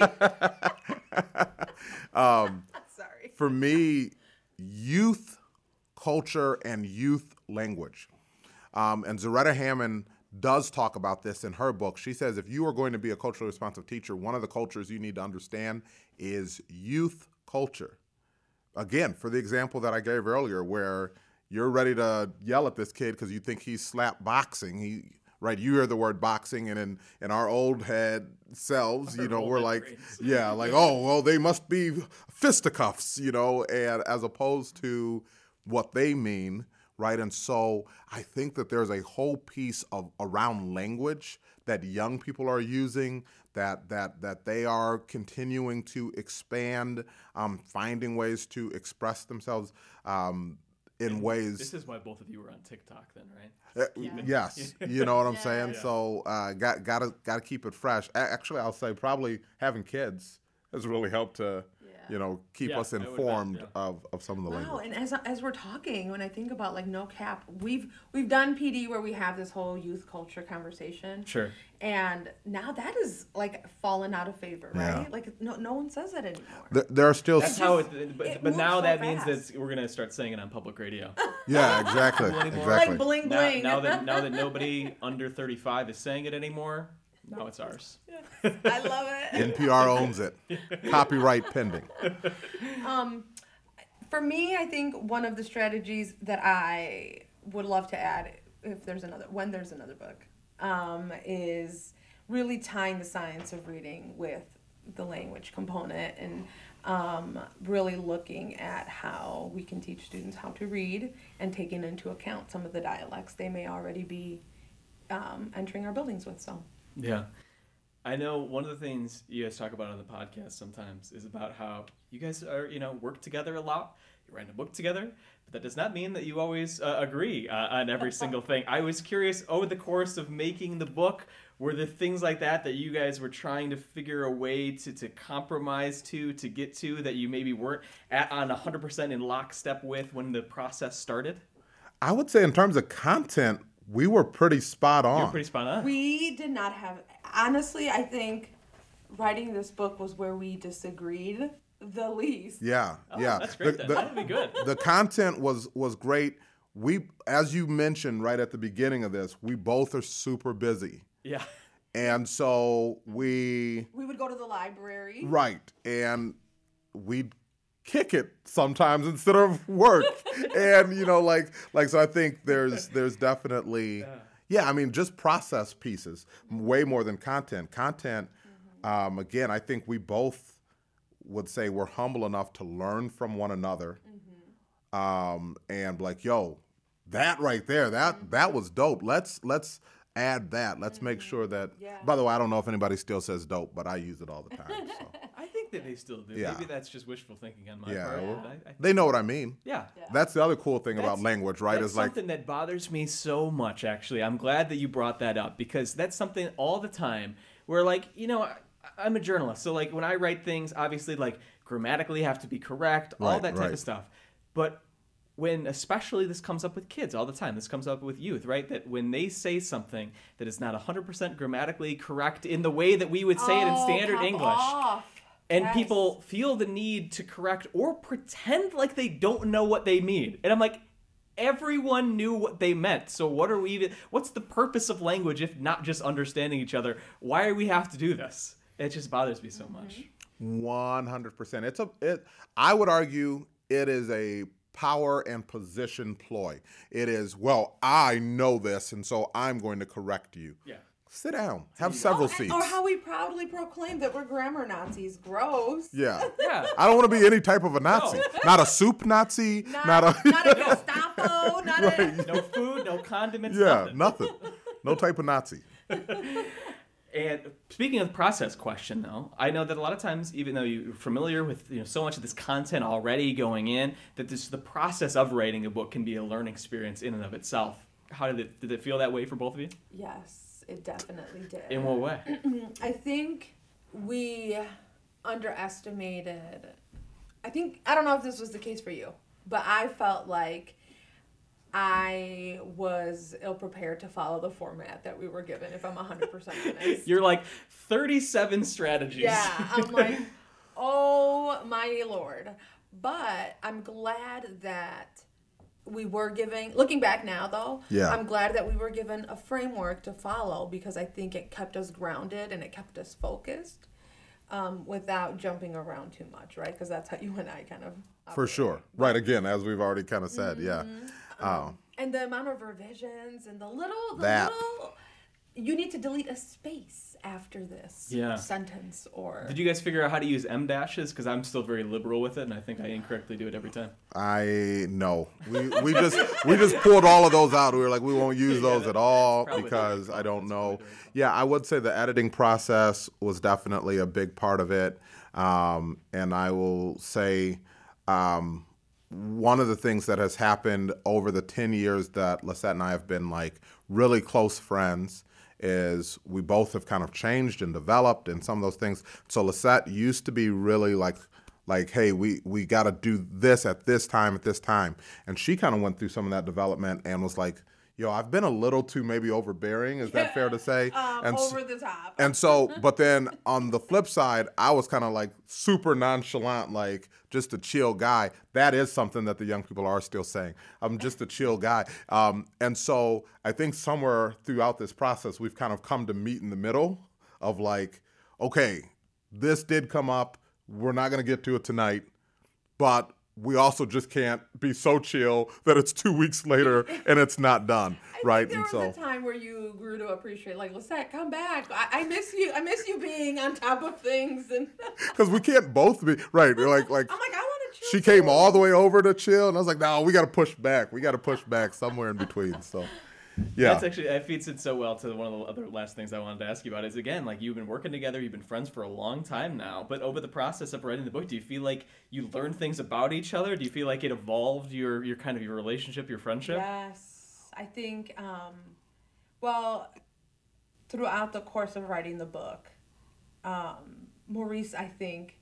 um, Sorry. For me, youth culture and youth language, um, and Zaretta Hammond does talk about this in her book. She says if you are going to be a culturally responsive teacher, one of the cultures you need to understand is youth culture. Again, for the example that I gave earlier, where you're ready to yell at this kid because you think he's slap boxing. He, right? You hear the word boxing, and in, in our old head selves, you know, we're like, brains. yeah, like, oh, well, they must be fisticuffs, you know, and as opposed to what they mean, right? And so I think that there's a whole piece of around language that young people are using, that that that they are continuing to expand, um, finding ways to express themselves um, in and ways. This is why both of you were on TikTok, then, right? Uh, yeah. Yes, you know what I'm yeah. saying. Yeah. So uh, got gotta gotta keep it fresh. Actually, I'll say probably having kids has really helped to. You know, keep yeah, us informed bet, yeah. of, of some of the wow, language. and as as we're talking, when I think about like no cap, we've we've done P D where we have this whole youth culture conversation. Sure. And now that is like fallen out of favor, right? Yeah. Like no no one says that anymore. There, there are still. That's s- how it. But, it but now moves so that fast. means that we're gonna start saying it on public radio. Yeah, exactly, Like exactly. Like bling now, bling. now that now that nobody under thirty-five is saying it anymore, now it's ours. I love it. N P R owns it. Copyright pending. Um, for me, I think one of the strategies that I would love to add, if there's another, when there's another book, um, is really tying the science of reading with the language component and um, really looking at how we can teach students how to read and taking into account some of the dialects they may already be um, entering our buildings with. So. Yeah. I know one of the things you guys talk about on the podcast sometimes is about how you guys are, you know, work together a lot. You write a book together, but that does not mean that you always uh, agree uh, on every single thing. I was curious, over the course of making the book, were there things like that that you guys were trying to figure a way to, to compromise to, to get to, that you maybe weren't at, on one hundred percent in lockstep with when the process started? I would say in terms of content, we were pretty spot on. You're pretty spot on. We did not have, honestly, I think writing this book was where we disagreed the least. Yeah, Oh, yeah. that's great The, then. the- That'd be good. the content was was great. We, as you mentioned right at the beginning of this, we both are super busy, Yeah. and so we We would go to the library. right, and we'd kick it sometimes instead of work, and you know, like like so. I think there's there's definitely Yeah. yeah. I mean, just process pieces way more than content. Content, um, again, I think we both would say we're humble enough to learn from one another, um, and like, yo, that right there, that that was dope. Let's let's add that. Let's make sure that. Yeah. By the way, I don't know if anybody still says dope, but I use it all the time. So I think that they still do. Yeah. Maybe that's just wishful thinking on my yeah, part. well, but I, I, they know what I mean. yeah. That's the other cool thing about That's- language, right? That's Is like, something that bothers me so much, actually. I'm glad that you brought that up, because that's something all the time where, like, you know, I, I'm a journalist. So, like, when I write things, obviously, like, grammatically have to be correct, all Right, that type right. of stuff. But when, especially this comes up with kids all the time, this comes up with youth, right? That when they say something that is not one hundred percent grammatically correct in the way that we would say it in Oh, standard pop English, off. and Yes. people feel the need to correct or pretend like they don't know what they mean. And I'm like, everyone knew what they meant. So what are we even, what's the purpose of language if not just understanding each other? Why do we have to do this? It just bothers me so much. one hundred percent. It's a it I would argue it is a power and position ploy. It is, well, I know this and so I'm going to correct you. Yeah. Sit down. Have several Oh, and- seats. Or how we proudly proclaim that we're grammar Nazis. Gross. yeah. Yeah. I don't want to be any type of a Nazi. Not a soup Nazi, Not, not a not a Gestapo. Not a. No food, no condiments, Yeah, nothing. nothing. No type of Nazi. And speaking of the process question, though, I know that a lot of times, even though you're familiar with you know so much of this content already going in, that this the process of writing a book can be a learning experience in and of itself. How did it did it feel that way for both of you? Yes, it definitely did. In what way? I think we underestimated. I think I don't know if this was the case for you, but I felt like I was ill prepared to follow the format that we were given. If I'm one hundred percent honest. You're like thirty-seven strategies. Yeah, I'm like, oh my lord. But I'm glad that we were giving, looking back now though, Yeah. I'm glad that we were given a framework to follow, because I think it kept us grounded and it kept us focused um, without jumping around too much, right? Because that's how you and I kind of For operate. sure. Right, again, as we've already kind of said, yeah. Oh, And the amount of revisions and the little, the That. little, you need to delete a space after this Yeah. sentence or. Did you guys figure out how to use em dashes? Because I'm still very liberal with it, and I think I incorrectly do it every time. I no. We we just we just pulled all of those out. We were like, we won't use those at all Probably because the right I don't call. know. That's probably the right call. Yeah, I would say the editing process was definitely a big part of it. Um, and I will say um, one of the things that has happened over the ten years that Lisette and I have been like really close friends is we both have kind of changed and developed and some of those things. So Lisette used to be really like, like, hey, we, we got to do this at this time, at this time. And she kind of went through some of that development and was like, yo, I've been a little too maybe overbearing. Is that fair to say? Um, and s- over the top. and so, but then on the flip side, I was kind of like super nonchalant, like just a chill guy. That is something that the young people are still saying. I'm just a chill guy. Um, and so I think somewhere throughout this process, we've kind of come to meet in the middle of like, okay, this did come up. We're not going to get to it tonight, but we also just can't be so chill that it's two weeks later and it's not done, I right? think there was a time where you grew to appreciate, like, Lisette, come back. I, I miss you. I miss you being on top of things, and because we can't both be right. We're like, like I'm like, I want to chill. she came too. all the way over to chill, and I was like, no, we got to push back. We got to push back somewhere in between. So, Yeah. That's actually, that feeds in so well to one of the other last things I wanted to ask you about is, again, like you've been working together, you've been friends for a long time now, but over the process of writing the book, do you feel like you learned things about each other? Do you feel like it evolved your, your kind of your relationship, your friendship? Yes. I think, um, well, throughout the course of writing the book, um, Maurice, I think,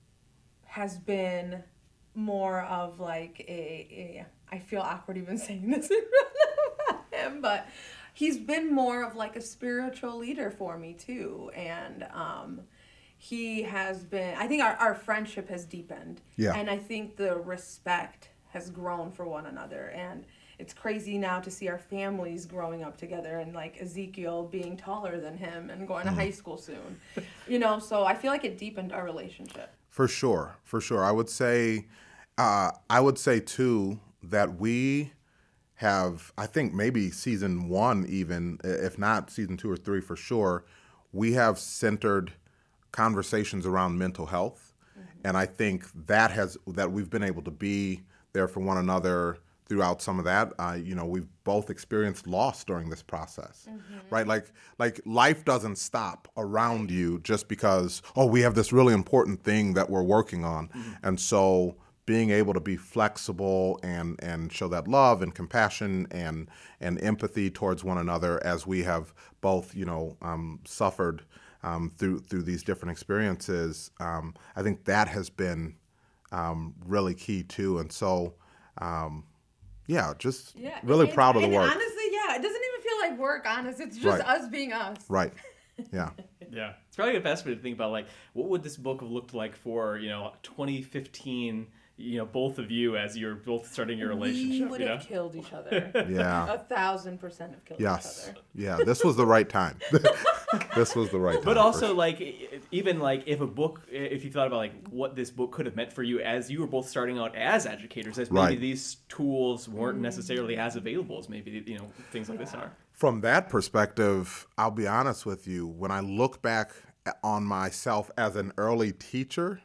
has been more of like a, a I feel awkward even saying this in front of him, but he's been more of like a spiritual leader for me too. And um, he has been, I think our, our friendship has deepened. Yeah. And I think the respect has grown for one another. And it's crazy now to see our families growing up together and like Ezekiel being taller than him and going to high school soon. You know, so I feel like it deepened our relationship. For sure, for sure. I would say, uh, I would say too that we have, I think maybe season one even, if not season two or three for sure, we have centered conversations around mental health, mm-hmm. and I think that has that we've been able to be there for one another throughout some of that. Uh, you know, we've both experienced loss during this process, mm-hmm. right? Like, like life doesn't stop around you just because, oh, we have this really important thing that we're working on. Mm-hmm. And so being able to be flexible and, and show that love and compassion and, and empathy towards one another as we have both, you know, um, suffered um, through, through these different experiences, um, I think that has been um, really key too. And so, um, yeah, just yeah, really and, proud of the and work. Honestly, yeah, it doesn't even feel like work, honest. It's just Right. us being us. Right. Yeah. Yeah. It's probably the best way to think about, like, what would this book have looked like for, you know, twenty fifteen, you know, both of you as you're both starting your relationship, We would you have know? killed each other. Yeah. A thousand percent have killed Yes. each other. Yeah. This was the right time. This was the right time. But for also, sure. like, e- even like if a book, if you thought about like what this book could have meant for you as you were both starting out as educators, as maybe Right. these tools weren't necessarily as available as maybe, you know, things like this are. From that perspective, I'll be honest with you. When I look back on myself as an early teacher,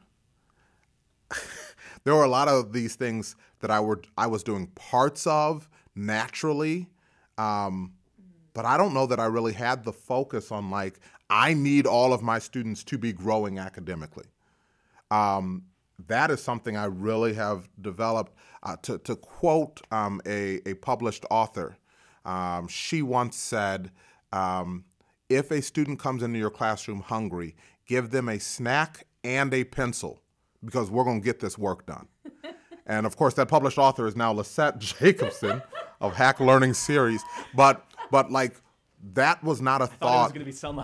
there were a lot of these things that I were I was doing parts of naturally, um, but I don't know that I really had the focus on like I need all of my students to be growing academically. Um, that is something I really have developed. Uh, to to quote um, a a published author, um, she once said, um, "If a student comes into your classroom hungry, give them a snack and a pencil, because we're going to get this work done." And of course, that published author is now Lisette Jacobson of Hack Learning Series. But but like that was not a I thought it thought. was going to be Selma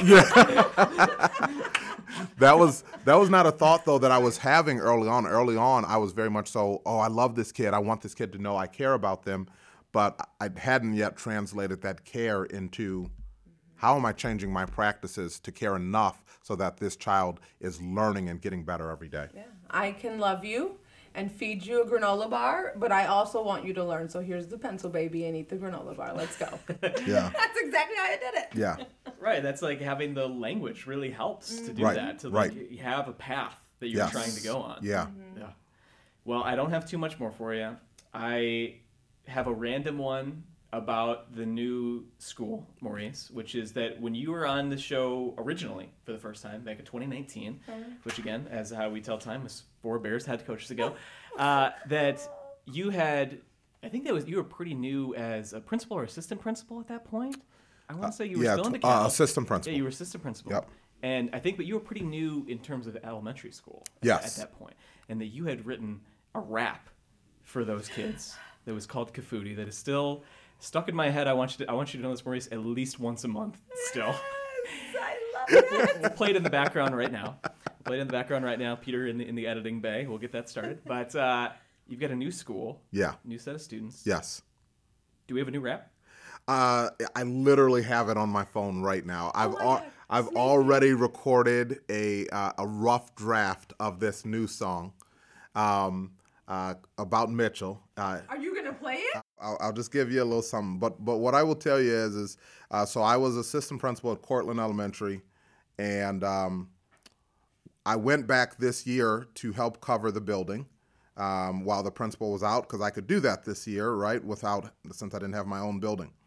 Hayek. That was that was not a thought though that I was having early on. Early on, I was very much so, oh, I love this kid. I want this kid to know I care about them. But I hadn't yet translated that care into how am I changing my practices to care enough so that this child is learning and getting better every day. Yeah. I can love you and feed you a granola bar, but I also want you to learn. So here's the pencil, baby, and eat the granola bar. Let's go. Yeah. That's exactly how I did it. Yeah. Right, that's like having the language really helps to do Right, that, to like right. have a path that you're Yes. trying to go on. Yeah. Yeah. Well, I don't have too much more for you. I have a random one about the new school, Maurice, which is that when you were on the show originally for the first time back in twenty nineteen, which again, as how we tell time, was four Bears head coaches ago, uh, that you had, I think that was you were pretty new as a principal or assistant principal at that point. I want to say you were yeah, still in t- the uh, assistant principal. Yeah, you were assistant principal. Yep. And I think, but you were pretty new in terms of elementary school at, Yes. at that point, and that you had written a rap for those kids that was called Kafudi that is still stuck in my head. I want you to, I want you to know this, Maurice, at least once a month still. I love it. We'll play it in the background right now. We'll play it in the background right now. Peter in the, in the editing bay. We'll get that started. But uh, you've got a new school. Yeah. New set of students. Yes. Do we have a new rap? Uh, I literally have it on my phone right now. I've my al- God. I've Snake already recorded a uh, a rough draft of this new song um, uh, about Mitchell. Uh, Are you going to play it? I'll, I'll just give you a little something. But but what I will tell you is is uh, so I was assistant principal at Cortland Elementary, and um, I went back this year to help cover the building um, while the principal was out because I could do that this year, right? Without since I didn't have my own building.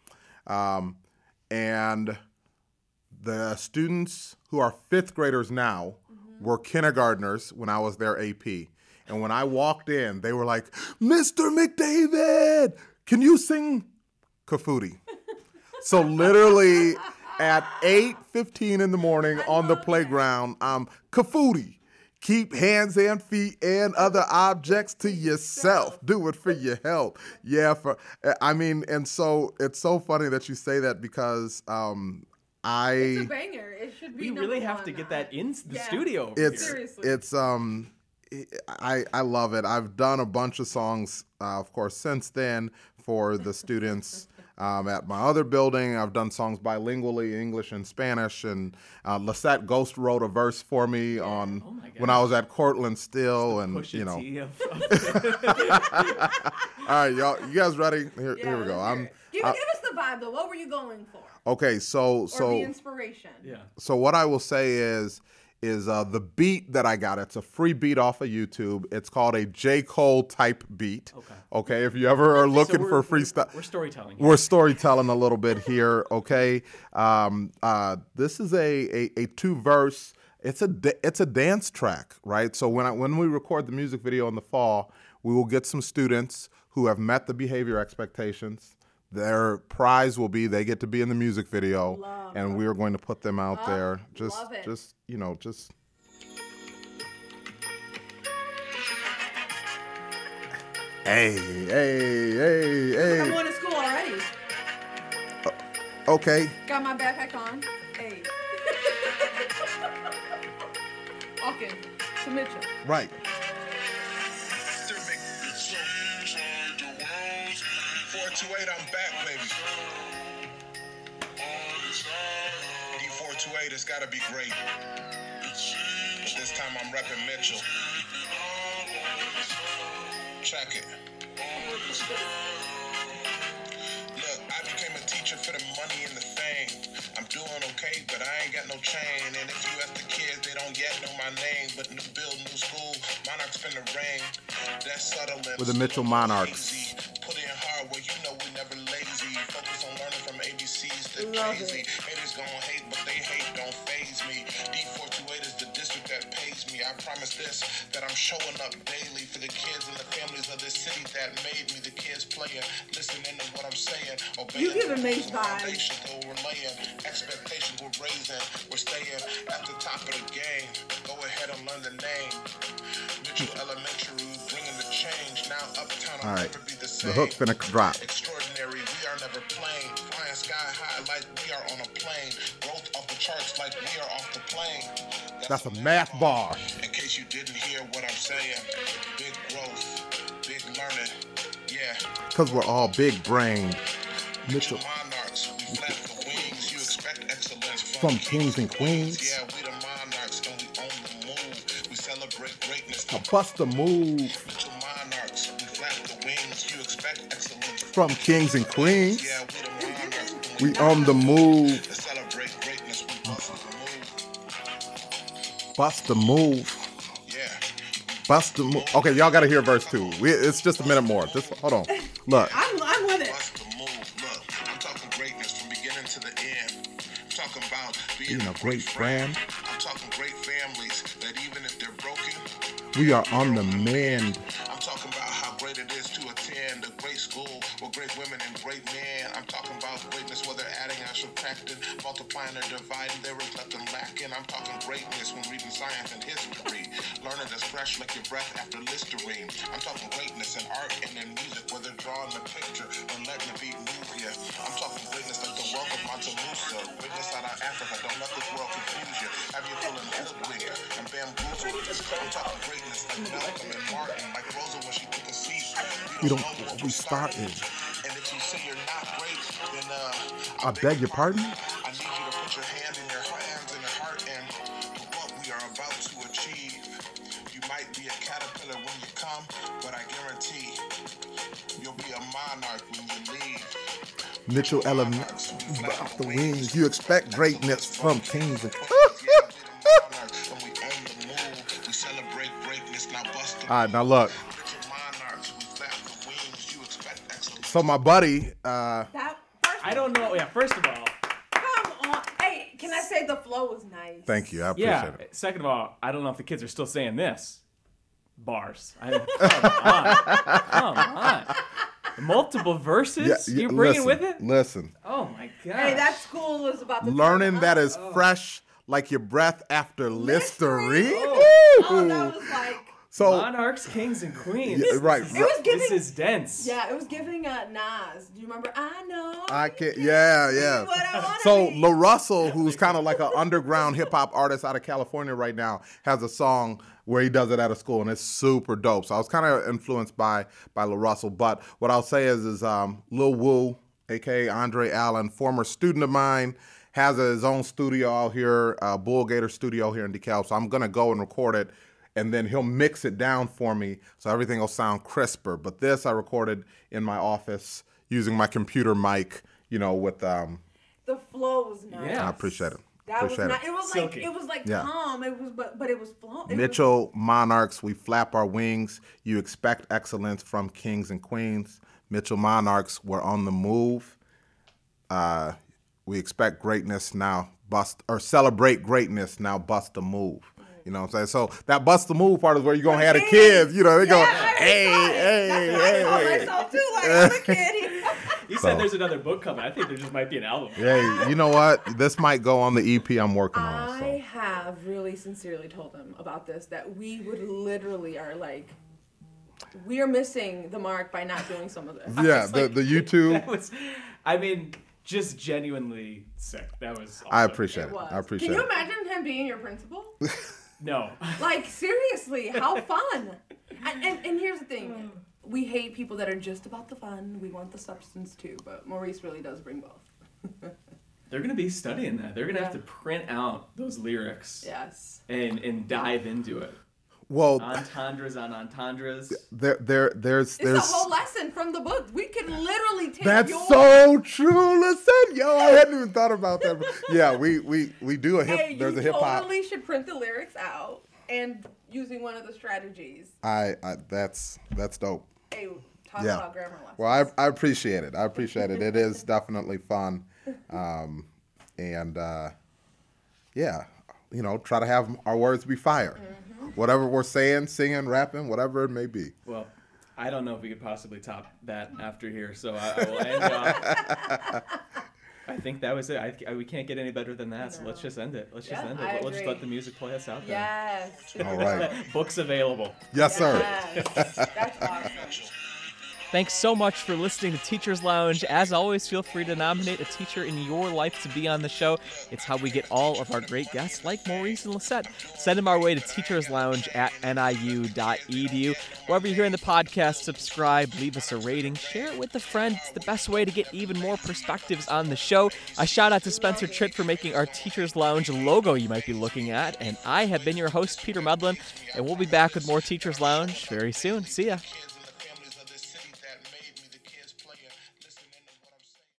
Um, and the students who are fifth graders now mm-hmm. were kindergartners when I was their A P. And when I walked in, they were like, Mister McDavid, can you sing Kafudi? So literally at eight fifteen in the morning on the playground, um, Kafudi, keep hands and feet and other objects to yourself. Do it for your health. Yeah, for I mean, and so it's so funny that you say that because um, I. It's a banger. It should be. We really have one. to get that in the yeah. studio. Over it's here. Seriously. it's um. I, I love it. I've done a bunch of songs, uh, of course, since then for the students um, at my other building. I've done songs bilingually, English and Spanish. And uh, Lisette Ghost wrote a verse for me on oh when I was at Cortland Still. And, Pusha you know. T of, of All right, y'all. You guys ready? Here, Yeah, here we go. I'm, give, I, give us the vibe, though. What were you going for? okay, so Or so the inspiration? yeah. So what I will say is, is uh, the beat that I got. It's a free beat off of YouTube. It's called a J. Cole type beat. Okay. Okay. If you ever are looking So for we're- freestyle, We're storytelling. Here. we're storytelling a little bit here. Okay. Um, uh, this is a, a, a two verse. It's a da- it's a dance track, right? So when I, when we record the music video in the fall, we will get some students who have met the behavior expectations. Their prize will be they get to be in the music video, Love and it. we are going to put them out Love- there. Just, love it. just you know, just. Hey, hey, hey, hey. I'm going to school already. Okay. Got my backpack on. Hey. Walking to Mitchell. Right. four two eight, I'm back, baby. D four two eight, it's gotta be great. But this time I'm repping Mitchell. Check it. Look, I became a teacher for the money and the fame. I'm doing okay, but I ain't got no chain. And if you ask the kids, they don't yet know my name. But new build, new school, Monarchs finna reign. That's subtle and With the Mitchell Monarchs. easy. Put in hard where you know we never lazy. Focus on learning from A B Cs to Love Jay-Z. it. Haters gon' hate, but they hate don't phase me. D four two eight is the district that pays me. I promise this, that I'm showing up daily for the kids and the families of this city that made me. The kids playing, listening to what I'm saying. You giving Mace vibes. Foundation that we're laying, expectations we're raising. We're staying at the top of the game. Go ahead and learn the name. Mitchell Elementary, bringing the change. Now uptown will All right. never be the The same. hook finna drop. Extraordinary, we are never plain. Flying sky high like we are on a plane. Growth off the charts like we are off the plane. That's a math bar. In case you didn't hear what I'm saying. Big growth, big learning. Yeah. Because we're all big brained. Mitchell. Monarchs, we flap the wings. You expect excellence From kings and queens. Yeah, we the monarchs and we own the move. We celebrate greatness. A bust a move Mitchell Monarchs, we flap the wings. You expect excellence from kings and queens. Yeah, we the monarchs and We on the move. to celebrate greatness. We bust the move. Bust the move. Yeah. Bust the move. Okay, y'all gotta hear verse two. We, it's just a minute more. Just hold on. Look. I'm, I'm with it. Bust the move. Look, I'm talking greatness from beginning to the end. I'm talking about being Being a great friend. I'm talking great families that even if they're broken, We are on the mend. I'm talking about how great it is to attend a great school with great women and great men. I'm talking about greatness, whether adding or subtracting, multiplying or dividing, there is nothing lacking. I'm talking greatness when reading science and history, learning that's fresh like your breath after Listerine. I'm talking greatness in art and in music, whether drawing a picture or letting the beat move you. I'm talking greatness like the wealth of Mansa Musa, greatness out of Africa, don't let this world confuse you. Have you feeling hoodwinked and bamboozled? I'm talking greatness like Malcolm and Martin, like Rosa when she took a seat. We don't know where we started. And if you say you're not great, then uh, I beg your pardon? I need you to put your hand in your hands in your heart and what we are about to achieve. You might be a caterpillar when you come, but I guarantee you'll be a monarch when you leave. Mitchell Element. Off the wings. You expect greatness from kings and And we own the move. We celebrate greatness, now bust the All right, now look. monarchs. We flap the wings. You expect excellence. So my buddy, uh, That first I don't know. Yeah, first of all, Come on. Hey, can I say the flow was nice? Thank you. I appreciate yeah. it. Second of all, I don't know if the kids are still saying this. Bars. I mean, come on. Come on. Multiple verses Yeah, yeah, you're bringing listen, with it? Listen. Oh my god. Hey, that school was about to Learning turn that up. is fresh like your breath after Listerine. Listerine? Woo! Oh, that was like, So, Monarchs, Kings, and Queens. Yeah, right. This is, It was giving- this is dense. yeah, it was giving uh, Nas. Do you remember? I know. I you can't, can yeah, be yeah. what I wanna So be. La Russell, who's kind of like an underground hip hop artist out of California right now, has a song where he does it at a school, and it's super dope. So I was kind of influenced by by La Russell. But what I'll say is, is um, Lil Wu, aka Andre Allen, former student of mine, has his own studio out here, uh, Bull Gator Studio here in DeKalb. So I'm gonna go and record it, and then he'll mix it down for me so everything will sound crisper. But this I recorded in my office using my computer mic, you know, with um. The flow was nice. Yeah. I appreciate it. That was appreciate not. it. It was Silky. like it was like Yeah. calm. It was, but but it was flowing. It Mitchell Monarchs, we flap our wings. You expect excellence from kings and queens. Mitchell Monarchs, we're on the move. Uh, we expect greatness now. Bust or celebrate greatness now. Bust a move. You know what I'm saying? So that bust the move part is where you're gonna have the kids. You know, they Yeah, go, I hey, saw it. hey, That's what I hey, told hey. myself too. Like I'm a kid. You said So- there's another book coming. I think there just might be an album. Hey, you know what? This might go on the E P I'm working on. I So. have really sincerely told him about this that we would literally are like, we are missing the mark by not doing some of this. Yeah, It's the like- the YouTube. That was, I mean, just genuinely sick. That was. Awesome. I appreciate It it. was. I appreciate Can you it. imagine him being your principal? No. Like seriously, how fun! And, and and here's the thing: we hate people that are just about the fun. We want the substance too, but Maurice really does bring both. They're gonna be studying that. They're gonna have Yeah. to print out those lyrics Yes. and and dive into it. Well, Entendres on entendres. there there there's It's there's. a whole lesson from the book. We could literally take That's your so true. Listen, yo, I hadn't even thought about that. Yeah, we we we do a hip. Hey, there's you a hip hop. totally should print the lyrics out and using one of the strategies. I, I that's that's dope. Hey, talk Yeah. about grammar lessons. Well, I I appreciate it. I appreciate it. It is definitely fun, um, and uh, yeah, you know, try to have our words be fire. Whatever we're saying, singing, rapping, whatever it may be. Well, I don't know if we could possibly top that after here, so I, I will end off. I think that was it. I, I, we can't get any better than that, so let's just end it. Let's just Yeah, end I it. Let's just agree. let the music play us out there. Yes. All right. Books available. Yes, sir. Yes. That's awesome. Thanks so much for listening to Teachers Lounge. As always, feel free to nominate a teacher in your life to be on the show. It's how we get all of our great guests like Maurice and Lisette. Send them our way to teacherslounge at N I U dot E D U. Wherever you're hearing the podcast, subscribe, leave us a rating, share it with a friend. It's the best way to get even more perspectives on the show. A shout out to Spencer Tritt for making our Teachers Lounge logo you might be looking at. And I have been your host, Peter Medlin, and we'll be back with more Teachers Lounge very soon. See ya.